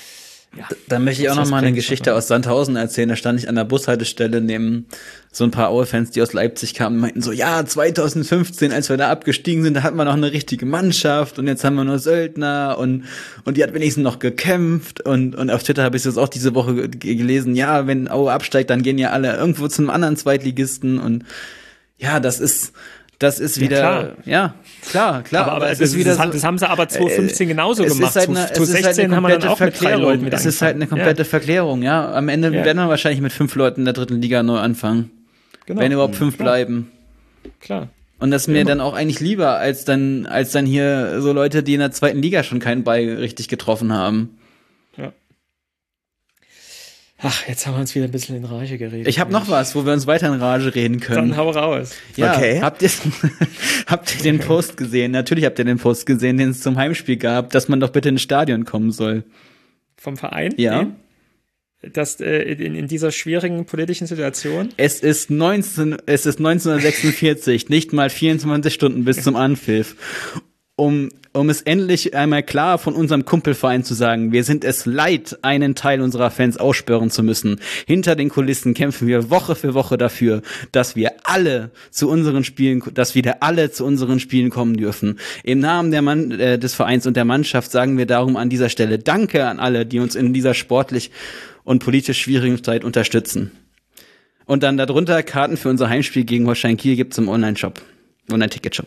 ja. Da möchte ich auch noch mal eine Geschichte aber. aus Sandhausen erzählen. Da stand ich an der Bushaltestelle neben so ein paar Aue-Fans, die aus Leipzig kamen und meinten so, ja, zwanzig fünfzehn, als wir da abgestiegen sind, da hatten wir noch eine richtige Mannschaft und jetzt haben wir nur Söldner und und die hat wenigstens noch gekämpft und und auf Twitter habe ich das auch diese Woche g- gelesen, ja, wenn Aue absteigt, dann gehen ja alle irgendwo zum anderen Zweitligisten und ja, das ist Das ist wieder, ja, klar. ja, klar, klar. Aber, aber, aber es ist wieder das, so, das haben sie aber zwanzig fünfzehn genauso es gemacht. Ist halt eine, zwanzig sechzehn es ist halt eine haben wir dann auch mit drei Verklärung. Leuten mit Es ist halt eine komplette ja. Verklärung, ja. Am Ende ja. werden wir wahrscheinlich mit fünf Leuten in der dritten Liga neu anfangen. Genau. Wenn überhaupt fünf klar. bleiben. Klar. Und das ist mir ja. dann auch eigentlich lieber, als dann, als dann hier so Leute, die in der zweiten Liga schon keinen Ball richtig getroffen haben. Ja. Ach, jetzt haben wir uns wieder ein bisschen in Rage geredet. Ich habe noch was, wo wir uns weiter in Rage reden können. Dann hau raus. Ja, okay. Habt ihr, habt ihr den Post gesehen? Natürlich habt ihr den Post gesehen, den es zum Heimspiel gab, dass man doch bitte ins Stadion kommen soll. Vom Verein? Ja. Nee. Das, äh, in, in dieser schwierigen politischen Situation? Es ist neunzehn, es ist neunzehnhundertsechsundvierzig, nicht mal vierundzwanzig Stunden bis zum Anpfiff. Um, um es endlich einmal klar von unserem Kumpelverein zu sagen, wir sind es leid, einen Teil unserer Fans aussperren zu müssen. Hinter den Kulissen kämpfen wir Woche für Woche dafür, dass wir alle zu unseren Spielen, dass wieder alle zu unseren Spielen kommen dürfen. Im Namen der Mann, äh, des Vereins und der Mannschaft sagen wir darum an dieser Stelle Danke an alle, die uns in dieser sportlich und politisch schwierigen Zeit unterstützen. Und dann darunter Karten für unser Heimspiel gegen Holstein Kiel gibt's im Online-Shop, Online-Ticket-Shop.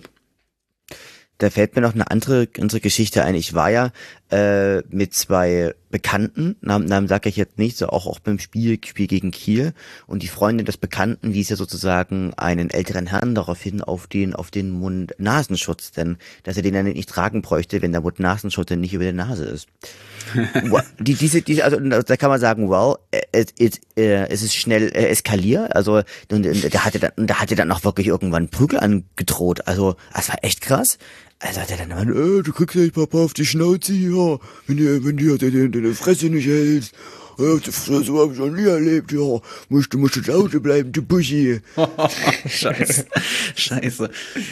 Da fällt mir noch eine andere, andere Geschichte ein. Ich war ja äh, mit zwei Bekannten, Namen, Namen sage ich jetzt nicht, so auch auch beim Spiel, Spiel gegen Kiel. Und die Freundin des Bekannten ließ ja sozusagen einen älteren Herrn daraufhin auf den auf den Mund-Nasenschutz, denn dass er den dann nicht tragen bräuchte, wenn der Mund-Nasenschutz dann nicht über der Nase ist. die, diese, diese, also da kann man sagen, well, es, es, es ist schnell äh, eskaliert. Also und, und, da hatte dann, da hatte dann noch wirklich irgendwann Prügel angedroht. Also das war echt krass. Also hat er dann immer, äh, du kriegst gleich Papa auf die Schnauze hier, wenn du, wenn du deine, deine Fresse nicht hältst. Ja, so hab ich noch nie erlebt, ja. Musst du musst zu Hause bleiben, du Buschi. Scheiße. Scheiße.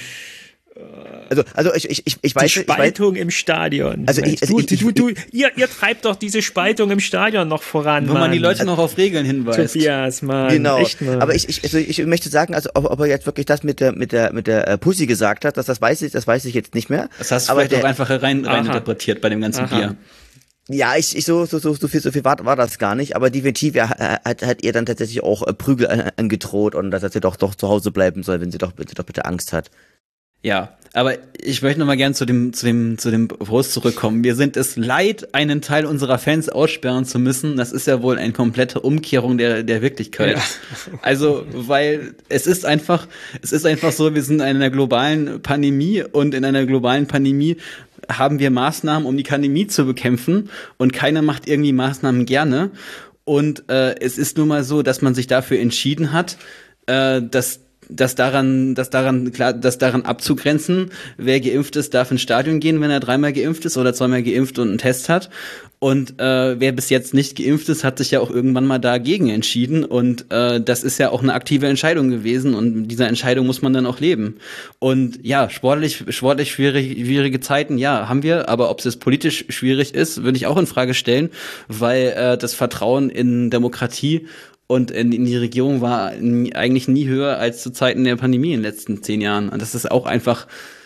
Also, also ich, ich, ich, ich weiß, die Spaltung ich weiß, im Stadion. Also ich, also du, ich, du, du, ihr, ihr treibt doch diese Spaltung im Stadion noch voran, Wo Mann. man die Leute noch auf Regeln hinweist. Tobias, Mann. Genau. Echt, Mann. Aber ich, ich, also ich möchte sagen, also ob, ob er jetzt wirklich das mit der, mit der, mit der äh, Pussy gesagt hat, dass das weiß ich, das weiß ich jetzt nicht mehr. Das hast du aber vielleicht der, auch einfach rein, rein interpretiert bei dem ganzen Aha. Bier. Ja, ich, ich so, so, so, so viel, so viel war, war das gar nicht. Aber definitiv ja, hat, hat ihr dann tatsächlich auch äh, Prügel äh, angedroht und dass sie doch, doch zu Hause bleiben soll, wenn sie doch bitte, doch bitte Angst hat. Ja, aber ich möchte noch mal gern zu dem zu dem zu dem Post zurückkommen. Wir sind es leid, einen Teil unserer Fans aussperren zu müssen. Das ist ja wohl eine komplette Umkehrung der der Wirklichkeit. Ja. Also, weil es ist einfach es ist einfach so, wir sind in einer globalen Pandemie und in einer globalen Pandemie haben wir Maßnahmen, um die Pandemie zu bekämpfen und keiner macht irgendwie Maßnahmen gerne und äh, es ist nun mal so, dass man sich dafür entschieden hat, äh, dass dass daran, dass daran, klar, dass daran abzugrenzen, wer geimpft ist, darf ins Stadion gehen, wenn er dreimal geimpft ist oder zweimal geimpft und einen Test hat. Und äh, wer bis jetzt nicht geimpft ist, hat sich ja auch irgendwann mal dagegen entschieden. Und äh, das ist ja auch eine aktive Entscheidung gewesen. Und mit dieser Entscheidung muss man dann auch leben. Und ja, sportlich, sportlich schwierig, schwierige Zeiten, ja, haben wir. Aber ob es jetzt politisch schwierig ist, würde ich auch in Frage stellen, weil äh, das Vertrauen in Demokratie und in, in die Regierung war nie, eigentlich nie höher als zu Zeiten der Pandemie in den letzten zehn Jahren. Und das ist auch einfach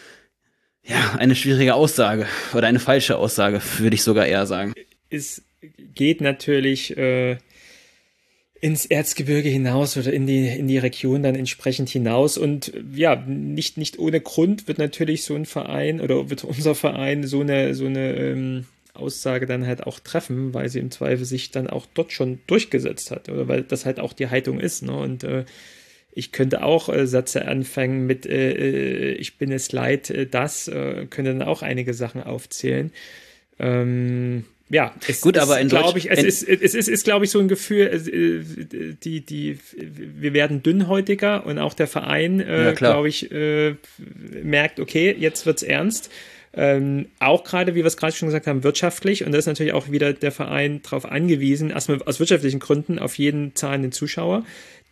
ja eine schwierige Aussage oder eine falsche Aussage, würde ich sogar eher sagen. Es geht natürlich äh, ins Erzgebirge hinaus oder in die in die Region dann entsprechend hinaus und ja, nicht nicht ohne Grund wird natürlich so ein Verein oder wird unser Verein so eine so eine ähm, Aussage dann halt auch treffen, weil sie im Zweifel sich dann auch dort schon durchgesetzt hat oder weil das halt auch die Haltung ist, ne? Und äh, ich könnte auch äh, Sätze anfangen mit äh, ich bin es leid, äh, das äh, könnte dann auch einige Sachen aufzählen. Ähm, ja, es gut, ist, aber in glaube ich, es in ist es ist, ist glaube ich so ein Gefühl, äh, die die wir werden dünnhäutiger und auch der Verein, äh, ja, glaube ich, äh, merkt, okay, jetzt wird's ernst. Ähm, auch gerade, wie wir es gerade schon gesagt haben, wirtschaftlich und da ist natürlich auch wieder der Verein darauf angewiesen, erstmal aus wirtschaftlichen Gründen auf jeden zahlenden Zuschauer,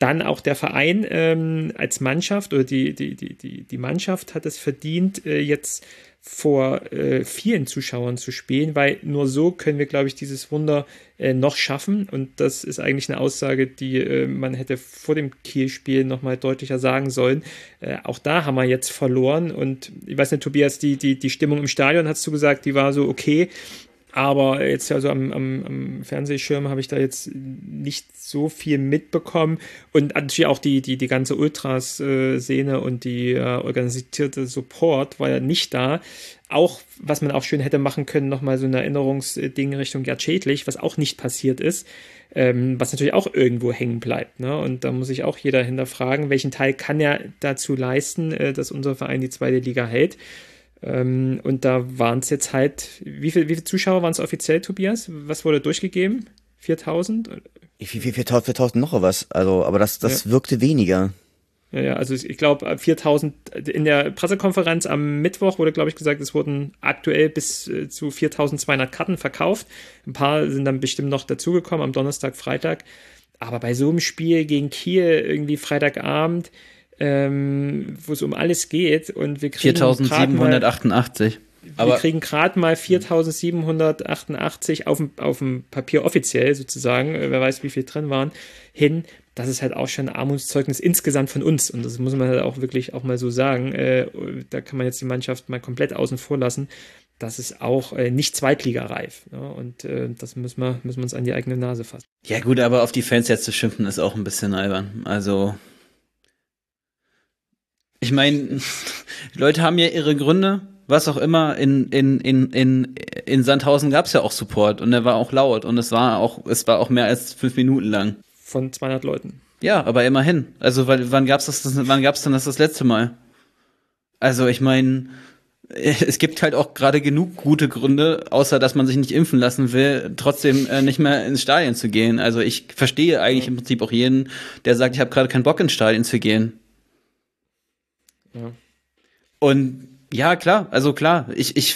dann auch der Verein ähm, als Mannschaft oder die, die, die, die, die Mannschaft hat es verdient, äh, jetzt vor äh, vielen Zuschauern zu spielen, weil nur so können wir, glaube ich, dieses Wunder äh, noch schaffen. Und das ist eigentlich eine Aussage, die äh, man hätte vor dem Kiel-Spiel nochmal deutlicher sagen sollen. Äh, auch da haben wir jetzt verloren. Und ich weiß nicht, Tobias, die, die, die Stimmung im Stadion, hast du gesagt, die war so okay. Aber jetzt also am, am, am Fernsehschirm habe ich da jetzt nicht so viel mitbekommen. Und natürlich auch die, die, die ganze Ultras-Szene und die äh, organisierte Support war ja nicht da. Auch, was man auch schön hätte machen können, nochmal so ein Erinnerungsding Richtung Gerd Schädlich, was auch nicht passiert ist. Ähm, was natürlich auch irgendwo hängen bleibt. Ne? Und da muss sich auch jeder hinterfragen, welchen Teil kann er dazu leisten, äh, dass unser Verein die zweite Liga hält. Ähm, und da waren es jetzt halt, wie, viel, wie viele Zuschauer waren es offiziell, Tobias? Was wurde durchgegeben? viertausend? viertausend, viertausend noch was, also, aber das, das ja. wirkte weniger. Ja, ja, also ich glaube viertausend, in der Pressekonferenz am Mittwoch wurde, glaube ich, gesagt, es wurden aktuell bis äh, zu viertausendzweihundert Karten verkauft. Ein paar sind dann bestimmt noch dazugekommen am Donnerstag, Freitag. Aber bei so einem Spiel gegen Kiel, irgendwie Freitagabend, Ähm, wo es um alles geht und wir kriegen viertausendsiebenhundertachtundachtzig. Wir kriegen gerade mal viertausendsiebenhundertachtundachtzig auf dem, auf dem Papier offiziell sozusagen, wer weiß wie viel drin waren, hin. Das ist halt auch schon ein Armutszeugnis insgesamt von uns und das muss man halt auch wirklich auch mal so sagen. Äh, da kann man jetzt die Mannschaft mal komplett außen vor lassen. Das ist auch äh, nicht zweitligareif. Ja, und äh, das müssen wir, müssen wir uns an die eigene Nase fassen. Ja gut, aber auf die Fans jetzt zu schimpfen ist auch ein bisschen albern. Also ich meine, die Leute haben ja ihre Gründe, was auch immer. In, in, in, in, in Sandhausen gab es ja auch Support und der war auch laut und es war auch, es war auch mehr als fünf Minuten lang. Von zweihundert Leuten. Ja, aber immerhin. Also weil, wann gab's das, wann gab's denn das das letzte Mal? Also ich meine, es gibt halt auch gerade genug gute Gründe, außer dass man sich nicht impfen lassen will, trotzdem äh, nicht mehr ins Stadion zu gehen. Also ich verstehe eigentlich im Prinzip auch jeden, der sagt, ich habe gerade keinen Bock ins Stadion zu gehen. Ja. Und ja, klar, also klar, ich, ich,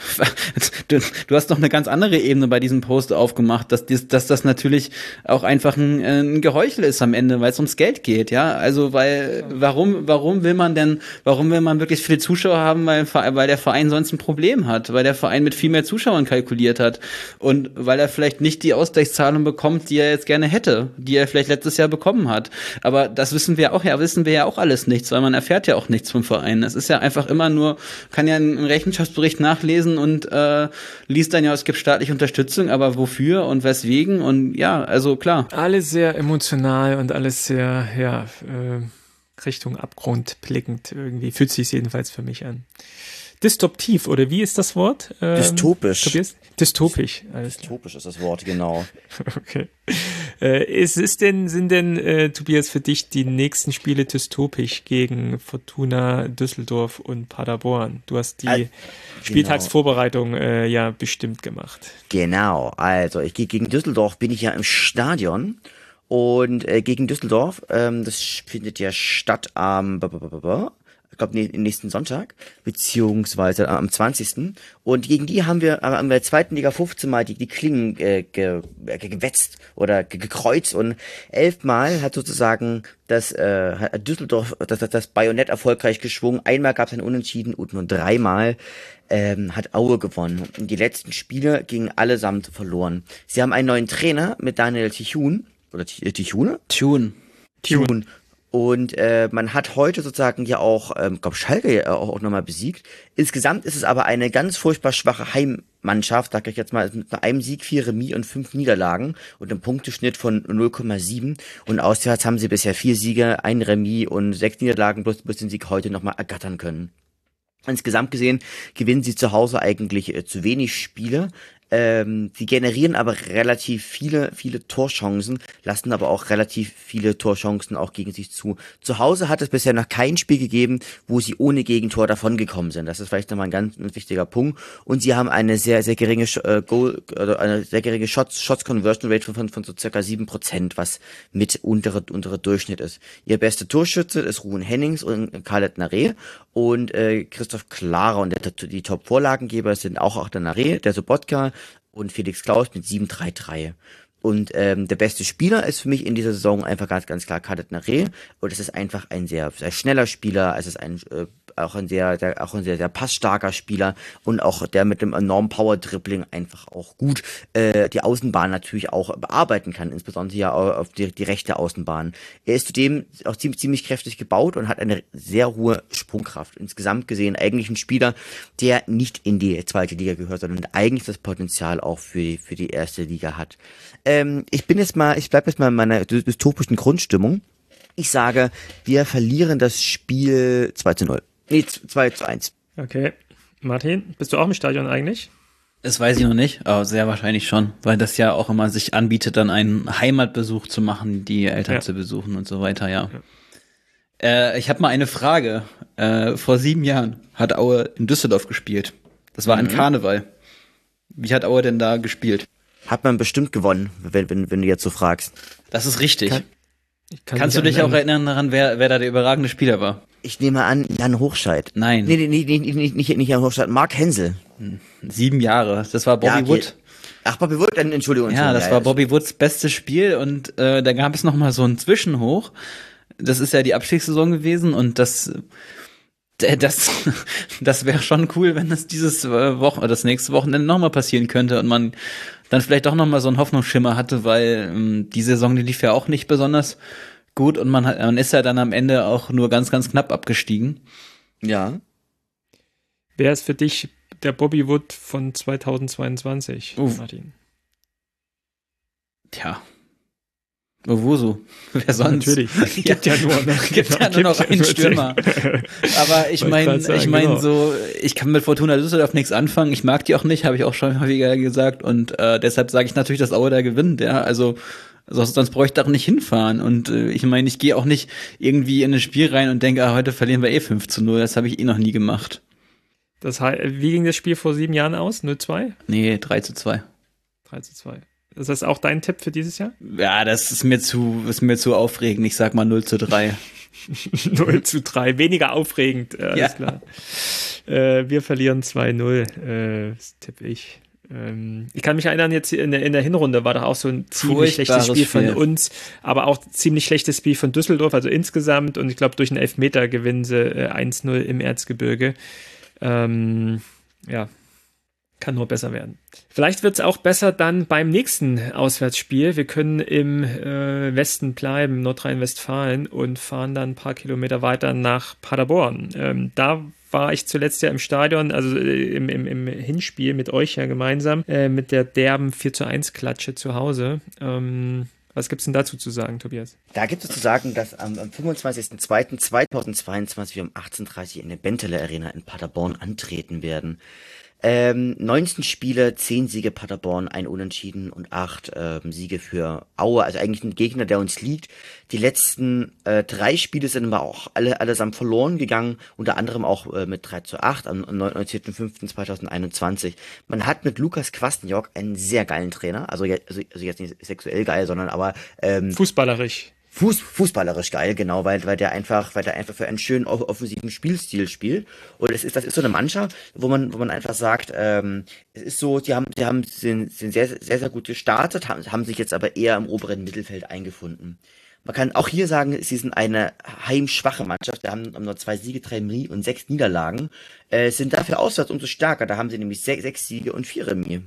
du, du hast noch eine ganz andere Ebene bei diesem Post aufgemacht, dass, dass das natürlich auch einfach ein, ein Geheuchel ist am Ende, weil es ums Geld geht, ja, also weil, warum, warum will man denn, warum will man wirklich viele Zuschauer haben, weil, weil der Verein sonst ein Problem hat, weil der Verein mit viel mehr Zuschauern kalkuliert hat und weil er vielleicht nicht die Ausgleichszahlung bekommt, die er jetzt gerne hätte, die er vielleicht letztes Jahr bekommen hat, aber das wissen wir auch, ja, wissen wir ja auch alles nichts, weil man erfährt ja auch nichts vom Verein, es ist ja einfach immer nur, kann ja einen Rechenschaftsbericht nachlesen und äh, liest dann ja, es gibt staatliche Unterstützung, aber wofür und weswegen und ja, also klar. Alles sehr emotional und alles sehr, ja, äh, Richtung Abgrund blickend irgendwie, fühlt sich jedenfalls für mich an. Dystoptiv, oder wie ist das Wort? Ähm, Dystopisch. Tobias? Dystopisch. Alles Dystopisch ist das Wort, genau. Okay. Äh, ist, ist denn, sind denn, äh, Tobias, für dich die nächsten Spiele dystopisch gegen Fortuna Düsseldorf und Paderborn? Du hast die äh, Spieltagsvorbereitung äh, ja bestimmt gemacht. Genau, also ich gehe gegen Düsseldorf, bin ich ja im Stadion. Und äh, gegen Düsseldorf, ähm, das findet ja statt am, ähm, ich glaube, nee, nächsten Sonntag, beziehungsweise am zwanzigsten Und gegen die haben wir äh, in der zweiten Liga fünfzehn Mal die, die Klingen äh, ge, äh, gewetzt oder ge, gekreuzt und elfmal hat sozusagen das äh, hat Düsseldorf das, das, das Bajonett erfolgreich geschwungen. Einmal gab es ein Unentschieden und nur dreimal ähm, hat Aue gewonnen. Und die letzten Spiele gingen allesamt verloren. Sie haben einen neuen Trainer mit Daniel Tichun oder Tichune? Tune. Tune. Und äh, man hat heute sozusagen ja auch, ähm, glaube Schalke ja auch, auch nochmal besiegt. Insgesamt ist es aber eine ganz furchtbar schwache Heimmannschaft, sag ich jetzt mal, mit einem Sieg, vier Remis und fünf Niederlagen und einem Punkteschnitt von null Komma sieben. Und auswärts haben sie bisher vier Siege, ein Remis und sechs Niederlagen, bloß, bloß den Sieg heute nochmal ergattern können. Insgesamt gesehen gewinnen sie zu Hause eigentlich äh, zu wenig Spiele. Ähm, sie generieren aber relativ viele, viele Torchancen, lassen aber auch relativ viele Torchancen auch gegen sich zu. Zu Hause hat es bisher noch kein Spiel gegeben, wo sie ohne Gegentor davongekommen sind. Das ist vielleicht nochmal ein ganz ein wichtiger Punkt. Und sie haben eine sehr, sehr geringe äh, Goal, oder eine sehr geringe Shots, Shots Conversion Rate von, von so circa sieben Prozent, was mit untere, untere Durchschnitt ist. Ihr bester Torschütze ist Ruben Hennings und Khaled Nareh und äh, Christoph Klara und der, die Top-Vorlagengeber sind auch auch der Nareh, der Sobotka und Felix Klaus mit sieben drei drei. Und ähm, der beste Spieler ist für mich in dieser Saison einfach ganz, ganz klar Khaled Nareh. Und es ist einfach ein sehr, sehr schneller Spieler. Es ist ein äh, auch ein sehr, sehr, auch ein sehr, sehr passstarker Spieler und auch der mit dem enormen Power-Dribbling einfach auch gut äh, die Außenbahn natürlich auch bearbeiten kann, insbesondere ja auf die, die rechte Außenbahn. Er ist zudem auch ziemlich, ziemlich kräftig gebaut und hat eine sehr hohe Sprungkraft. Insgesamt gesehen eigentlich ein Spieler, der nicht in die zweite Liga gehört, sondern eigentlich das Potenzial auch für die, für die erste Liga hat. Ähm, ich bin jetzt mal, ich bleibe jetzt mal in meiner dystopischen Grundstimmung. Ich sage, wir verlieren das Spiel zwei zu null. Nee, zwei zu eins. Okay. Martin, bist du auch im Stadion eigentlich? Das weiß ich noch nicht, aber sehr wahrscheinlich schon, weil das ja auch immer sich anbietet, dann einen Heimatbesuch zu machen, die Eltern ja. zu besuchen und so weiter, ja. ja. Äh, ich habe mal eine Frage. Äh, vor sieben Jahren hat Aue in Düsseldorf gespielt. Das war mhm. ein Karneval. Wie hat Aue denn da gespielt? Hat man bestimmt gewonnen, wenn, wenn, wenn du jetzt so fragst. Das ist richtig. Kann, kann Kannst du dich auch erinnern daran, wer, wer da der überragende Spieler war? Ich nehme an, Jan Hochscheid. Nein. Nee, nee, nee, nee nicht, nicht, nicht Jan Hochscheid, Mark Hensel. Sieben Jahre, das war Bobby ja, okay. Wood. Ach, Bobby Wood, dann Entschuldigung. Ja, das ja, war Bobby Woods bestes Spiel und äh, da gab es noch mal so einen Zwischenhoch. Das ist ja die Abstiegssaison gewesen und das das das wäre schon cool, wenn das dieses Wochen das nächste Wochenende noch mal passieren könnte und man dann vielleicht doch noch mal so einen Hoffnungsschimmer hatte, weil ähm, die Saison, die lief ja auch nicht besonders gut und man hat, man ist ja dann am Ende auch nur ganz, ganz knapp abgestiegen. Ja. Wer ist für dich der Bobby Wood von zweitausendzweiundzwanzig, Uff. Martin? Tja. Owusu. Wer sonst? Natürlich. Gibt ja, ja nur noch, gibt genau, ja nur noch einen Stürmer. Aber ich meine, ich meine genau. so, ich kann mit Fortuna Düsseldorf nichts anfangen. Ich mag die auch nicht, habe ich auch schon häufiger gesagt. Und äh, deshalb sage ich natürlich, dass Aue da gewinnt. Ja, also sonst, sonst bräuchte ich auch nicht hinfahren. Und äh, ich meine, ich gehe auch nicht irgendwie in ein Spiel rein und denke, ah, heute verlieren wir eh fünf zu null. Das habe ich eh noch nie gemacht. Das heißt, wie ging das Spiel vor sieben Jahren aus? null zwei? Nee, drei zu zwei. drei zu zwei. Ist das auch dein Tipp für dieses Jahr? Ja, das ist mir zu, ist mir zu aufregend. Ich sag mal null zu drei. null zu drei, weniger aufregend, äh, alles ja. klar. Äh, wir verlieren zwei null, äh, das tippe ich. Ähm, ich kann mich erinnern, jetzt in der, in der Hinrunde war doch auch so ein ziemlich schlechtes Spiel von Spiel. uns, aber auch ziemlich schlechtes Spiel von Düsseldorf, also insgesamt. Und ich glaube, durch einen Elfmeter gewinnen sie äh, eins null im Erzgebirge. Ähm, ja. Kann nur besser werden. Vielleicht wird es auch besser dann beim nächsten Auswärtsspiel. Wir können im äh, Westen bleiben, Nordrhein-Westfalen, und fahren dann ein paar Kilometer weiter nach Paderborn. Ähm, da war ich zuletzt ja im Stadion, also äh, im, im, im Hinspiel mit euch ja gemeinsam, äh, mit der derben vier zu eins Klatsche zu Hause. Ähm, was gibt's denn dazu zu sagen, Tobias? Da gibt es zu sagen, dass am, am fünfundzwanzigsten zweiten zweitausendzweiundzwanzig wir um achtzehn Uhr dreißig in der Benteler Arena in Paderborn antreten werden. Ähm, neunzehn Spiele, zehn Siege Paderborn, ein Unentschieden und acht ähm, Siege für Aue, also eigentlich ein Gegner, der uns liegt. Die letzten äh, drei Spiele sind aber auch alle allesamt verloren gegangen, unter anderem auch äh, mit drei zu acht am neunzehnten fünften zweitausendeinundzwanzig. Man hat mit Lukas Kwasniok einen sehr geilen Trainer, also, also, also jetzt nicht sexuell geil, sondern aber ähm, fußballerisch. Fuß, fußballerisch geil, genau, weil, weil der einfach, weil der einfach für einen schönen offensiven Spielstil spielt. Und es ist, das ist so eine Mannschaft, wo man, wo man einfach sagt, ähm, es ist so, die haben, die haben, sind, sind sehr, sehr, sehr gut gestartet, haben, haben sich jetzt aber eher im oberen Mittelfeld eingefunden. Man kann auch hier sagen, sie sind eine heimschwache Mannschaft, wir haben nur zwei Siege, drei Remis und sechs Niederlagen, äh, sind dafür auswärts umso stärker, da haben sie nämlich sechs, sechs Siege und vier Remis.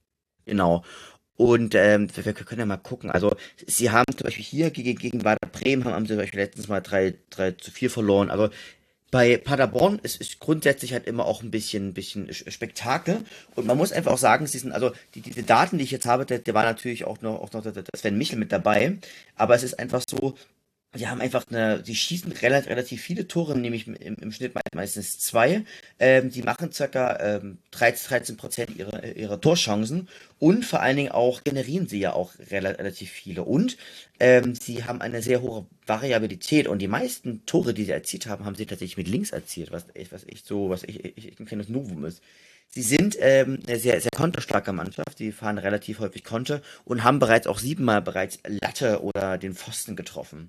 Genau. Und ähm, wir, wir können ja mal gucken. Also sie haben zum Beispiel hier gegen, gegen Werder Bremen haben, haben sie zum Beispiel letztens mal drei zu vier verloren. Also bei Paderborn ist, ist grundsätzlich halt immer auch ein bisschen, bisschen Spektakel. Und man muss einfach auch sagen, sie sind, also die, die Daten, die ich jetzt habe, der, der war natürlich auch noch, auch noch der Sven Michel mit dabei. Aber es ist einfach so, die haben einfach eine, die schießen relativ, relativ viele Tore, nämlich im, im Schnitt meistens zwei. Ähm, die machen circa ähm, dreizehn Prozent ihrer, ihrer Torchancen und vor allen Dingen auch generieren sie ja auch relativ viele. Und ähm, sie haben eine sehr hohe Variabilität und die meisten Tore, die sie erzielt haben, haben sie tatsächlich mit links erzielt, was, was echt so, was echt, echt ein kleines Novum ist. Sie sind ähm, eine sehr, sehr konterstarke Mannschaft, die fahren relativ häufig Konter und haben bereits auch siebenmal bereits Latte oder den Pfosten getroffen.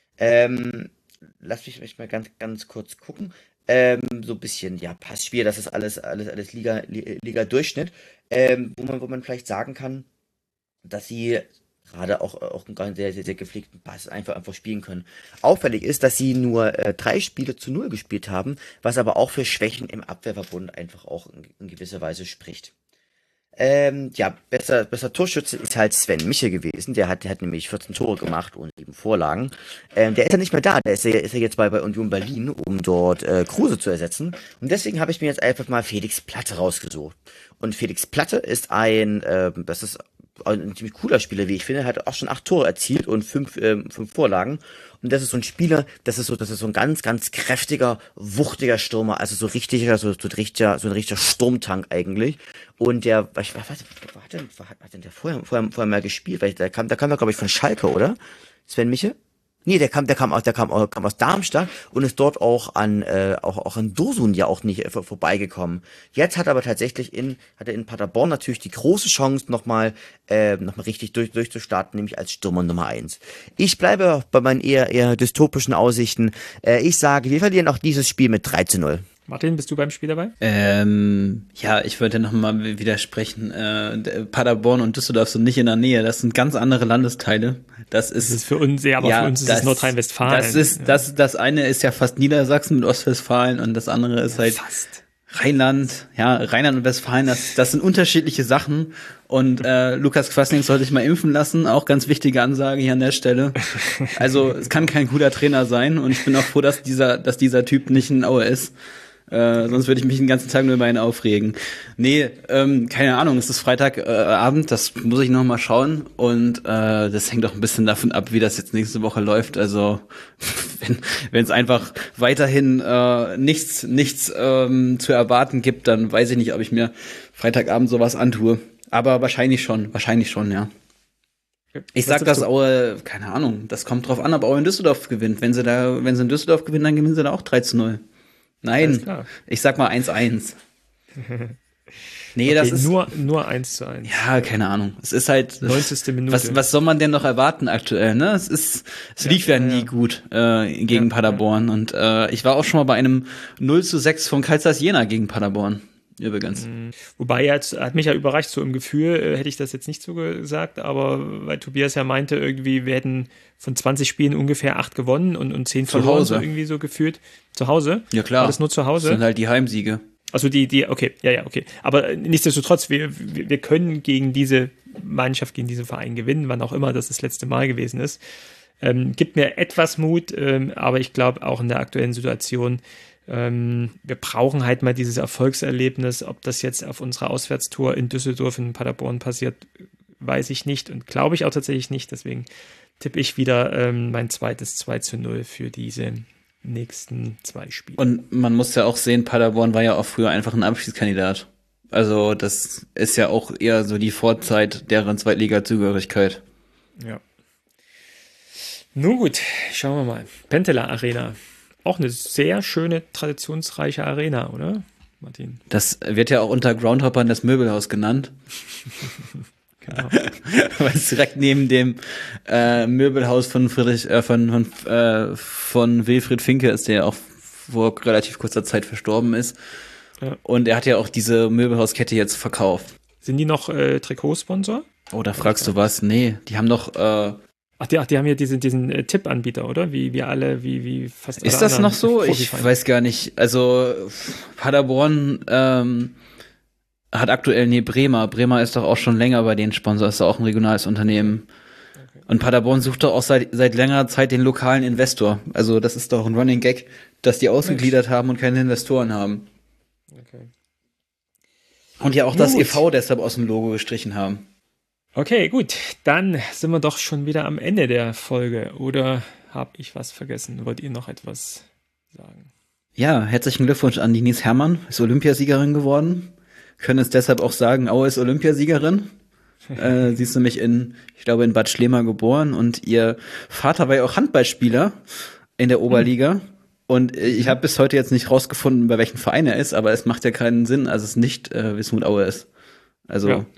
Ähm, lass mich, mich mal ganz, ganz kurz gucken. Ähm, so ein bisschen, ja, Passspiel, das ist alles, alles, alles Liga, Liga Durchschnitt. Ähm, wo man, wo man vielleicht sagen kann, dass sie gerade auch, auch einen sehr, sehr, sehr gepflegten Pass einfach, einfach spielen können. Auffällig ist, dass sie nur äh, drei Spiele zu null gespielt haben, was aber auch für Schwächen im Abwehrverbund einfach auch in, in gewisser Weise spricht. Ähm, ja, besser, besser Torschütze ist halt Sven Michel gewesen. Der hat, der hat nämlich vierzehn Tore gemacht und sieben Vorlagen. Ähm, der ist ja nicht mehr da. Der ist ja, ist ja jetzt bei, bei Union Berlin, um dort äh, Kruse zu ersetzen. Und deswegen habe ich mir jetzt einfach mal Felix Platte rausgesucht. Und Felix Platte ist ein, äh, das ist ein ziemlich cooler Spieler, wie ich finde, hat auch schon acht Tore erzielt und fünf, ähm, fünf Vorlagen. Und das ist so ein Spieler, das ist so, das ist so ein ganz, ganz kräftiger, wuchtiger Stürmer, also so richtiger, so, so, richtiger, so ein richtiger Sturmtank eigentlich. Und der, was, was, was, was hat denn, was hat denn der vorher, vorher, vorher mal gespielt? Weil der kam, der kam ja, glaube ich, von Schalke, oder? Sven Michel? Nee, der kam, der kam aus, der kam, kam aus Darmstadt und ist dort auch an, äh, auch, auch an Dursun ja auch nicht äh, vorbeigekommen. Jetzt hat er aber tatsächlich in, hat er in Paderborn natürlich die große Chance, nochmal, äh, nochmal richtig durch, durchzustarten, nämlich als Stürmer Nummer eins. Ich bleibe bei meinen eher, eher dystopischen Aussichten. Äh, ich sage, wir verlieren auch dieses Spiel mit drei zu null. Martin, bist du beim Spiel dabei? Ähm, ja, ich wollte nochmal widersprechen. Äh, Paderborn und Düsseldorf sind nicht in der Nähe. Das sind ganz andere Landesteile. Das ist, das ist für uns, ja, aber ja, für uns ist das, es Nordrhein-Westfalen. Das ist, ja. das, das eine ist ja fast Niedersachsen mit Ostwestfalen und das andere ist ja, halt fast. Rheinland. Ja, Rheinland und Westfalen, das, das sind unterschiedliche Sachen. Und äh, Lukas Kwasniok sollte sich mal impfen lassen. Auch ganz wichtige Ansage hier an der Stelle. Also es kann kein guter Trainer sein und ich bin auch froh, dass dieser, dass dieser Typ nicht ein Aue ist. Äh, sonst würde ich mich den ganzen Tag nur über ihn aufregen. Nee, ähm, keine Ahnung, es ist Freitagabend, äh, das muss ich noch mal schauen. Und äh, das hängt auch ein bisschen davon ab, wie das jetzt nächste Woche läuft. Also wenn wenn es einfach weiterhin äh, nichts nichts ähm, zu erwarten gibt, dann weiß ich nicht, ob ich mir Freitagabend sowas antue. Aber wahrscheinlich schon, wahrscheinlich schon, ja. Ich sag, dass Aue, keine Ahnung, das kommt drauf an, ob Aue in Düsseldorf gewinnt. Wenn sie da, wenn sie in Düsseldorf gewinnen, dann gewinnen sie da auch drei zu null. Nein, ich sag mal eins eins. Nee, okay, das ist nur, nur eins zu eins. Ja, keine Ahnung. Es ist halt neunzigste Minute. Was, was soll man denn noch erwarten aktuell, ne? Es ist, es ja, lief ja, ja nie ja. gut äh, gegen ja, Paderborn. Ja. Und äh, ich war auch schon mal bei einem null zu sechs von Karlsruhe Jena gegen Paderborn. Übrigens. Wobei, jetzt hat mich ja überrascht, so im Gefühl äh, hätte ich das jetzt nicht so gesagt, aber weil Tobias ja meinte, irgendwie wir hätten von zwanzig Spielen ungefähr acht gewonnen und, und zehn verloren, so irgendwie so gefühlt. Zu Hause? Ja, klar. War das nur zu Hause? Das sind halt die Heimsiege. Also die, die, okay, ja, ja, okay. Aber nichtsdestotrotz, wir, wir, wir können gegen diese Mannschaft, gegen diesen Verein gewinnen, wann auch immer das das letzte Mal gewesen ist. Ähm, gibt mir etwas Mut, ähm, aber ich glaube auch in der aktuellen Situation, ähm, wir brauchen halt mal dieses Erfolgserlebnis. Ob das jetzt auf unserer Auswärtstour in Düsseldorf, in Paderborn passiert, weiß ich nicht und glaube ich auch tatsächlich nicht. Deswegen tippe ich wieder ähm, mein zweites zwei zu null für diese nächsten zwei Spiele. Und man muss ja auch sehen, Paderborn war ja auch früher einfach ein Abschiedskandidat. Also das ist ja auch eher so die Vorzeit deren Zweitliga-Zugehörigkeit. Ja. Nun gut, schauen wir mal. Pentela Arena. Auch eine sehr schöne, traditionsreiche Arena, oder, Martin? Das wird ja auch unter Groundhoppern das Möbelhaus genannt. Genau. Weil es direkt neben dem äh, Möbelhaus von Friedrich, äh, von, von, äh, von Wilfried Finke ist, der auch vor relativ kurzer Zeit verstorben ist. Ja. Und er hat ja auch diese Möbelhauskette jetzt verkauft. Sind die noch äh, Trikotsponsor? Oh, da fragst du was? Nee, die haben doch äh, Ach, die, ach, die haben ja diesen, diesen äh, Tippanbieter, oder? Wie wir alle, wie, wie fast alle Ist das noch so? Ich weiß gar nicht. Also Paderborn ähm, hat aktuell, nee, Bremer. Bremer ist doch auch schon länger bei den Sponsor, ist doch auch ein regionales Unternehmen. Okay. Und Paderborn sucht doch auch seit, seit längerer Zeit den lokalen Investor. Also das ist doch ein Running Gag, dass die ausgegliedert Mensch. haben und keine Investoren haben. Okay. Und ja auch Gut. das E V deshalb aus dem Logo gestrichen haben. Okay, gut. Dann sind wir doch schon wieder am Ende der Folge. Oder habe ich was vergessen? Wollt ihr noch etwas sagen? Ja, herzlichen Glückwunsch an Denise Herrmann. Ist Olympiasiegerin geworden. Können es deshalb auch sagen, Aue ist Olympiasiegerin. äh, sie ist nämlich in, ich glaube, in Bad Schlema geboren. Und ihr Vater war ja auch Handballspieler in der Oberliga. Mhm. Und äh, ich habe bis heute jetzt nicht rausgefunden, bei welchem Verein er ist. Aber es macht ja keinen Sinn, als es nicht äh, Wismut Aue ist. Also... Ja.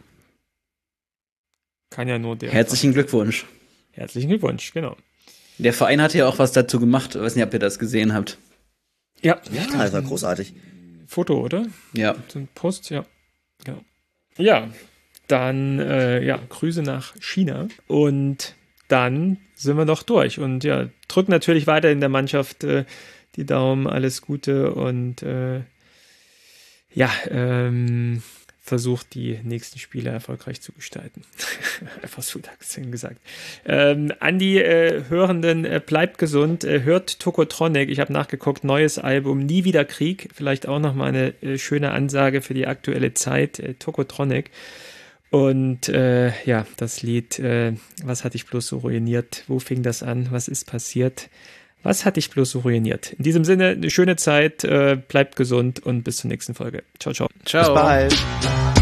Kann ja nur der. Herzlichen Glückwunsch. Herzlichen Glückwunsch, genau. Der Verein hatte ja auch was dazu gemacht. Ich weiß nicht, ob ihr das gesehen habt. Ja. Ja, das war großartig. Foto, oder? Ja. So ein Post, ja. Genau. Ja. dann, äh, ja, Grüße nach China und dann sind wir noch durch. Und ja, drücken natürlich weiter in der Mannschaft äh, die Daumen, alles Gute und äh, ja, ähm, versucht, die nächsten Spiele erfolgreich zu gestalten. Einfach so gesagt. Ähm, an die äh, Hörenden, äh, bleibt gesund, äh, hört Tokotronic, ich habe nachgeguckt, neues Album, Nie wieder Krieg, vielleicht auch nochmal eine äh, schöne Ansage für die aktuelle Zeit, äh, Tokotronic. Und äh, ja, das Lied, äh, was hat dich bloß so ruiniert, wo fing das an, was ist passiert, was hat dich bloß so ruiniert. In diesem Sinne, eine schöne Zeit, äh, bleibt gesund und bis zur nächsten Folge. Ciao, ciao. Ciao. Bis bald.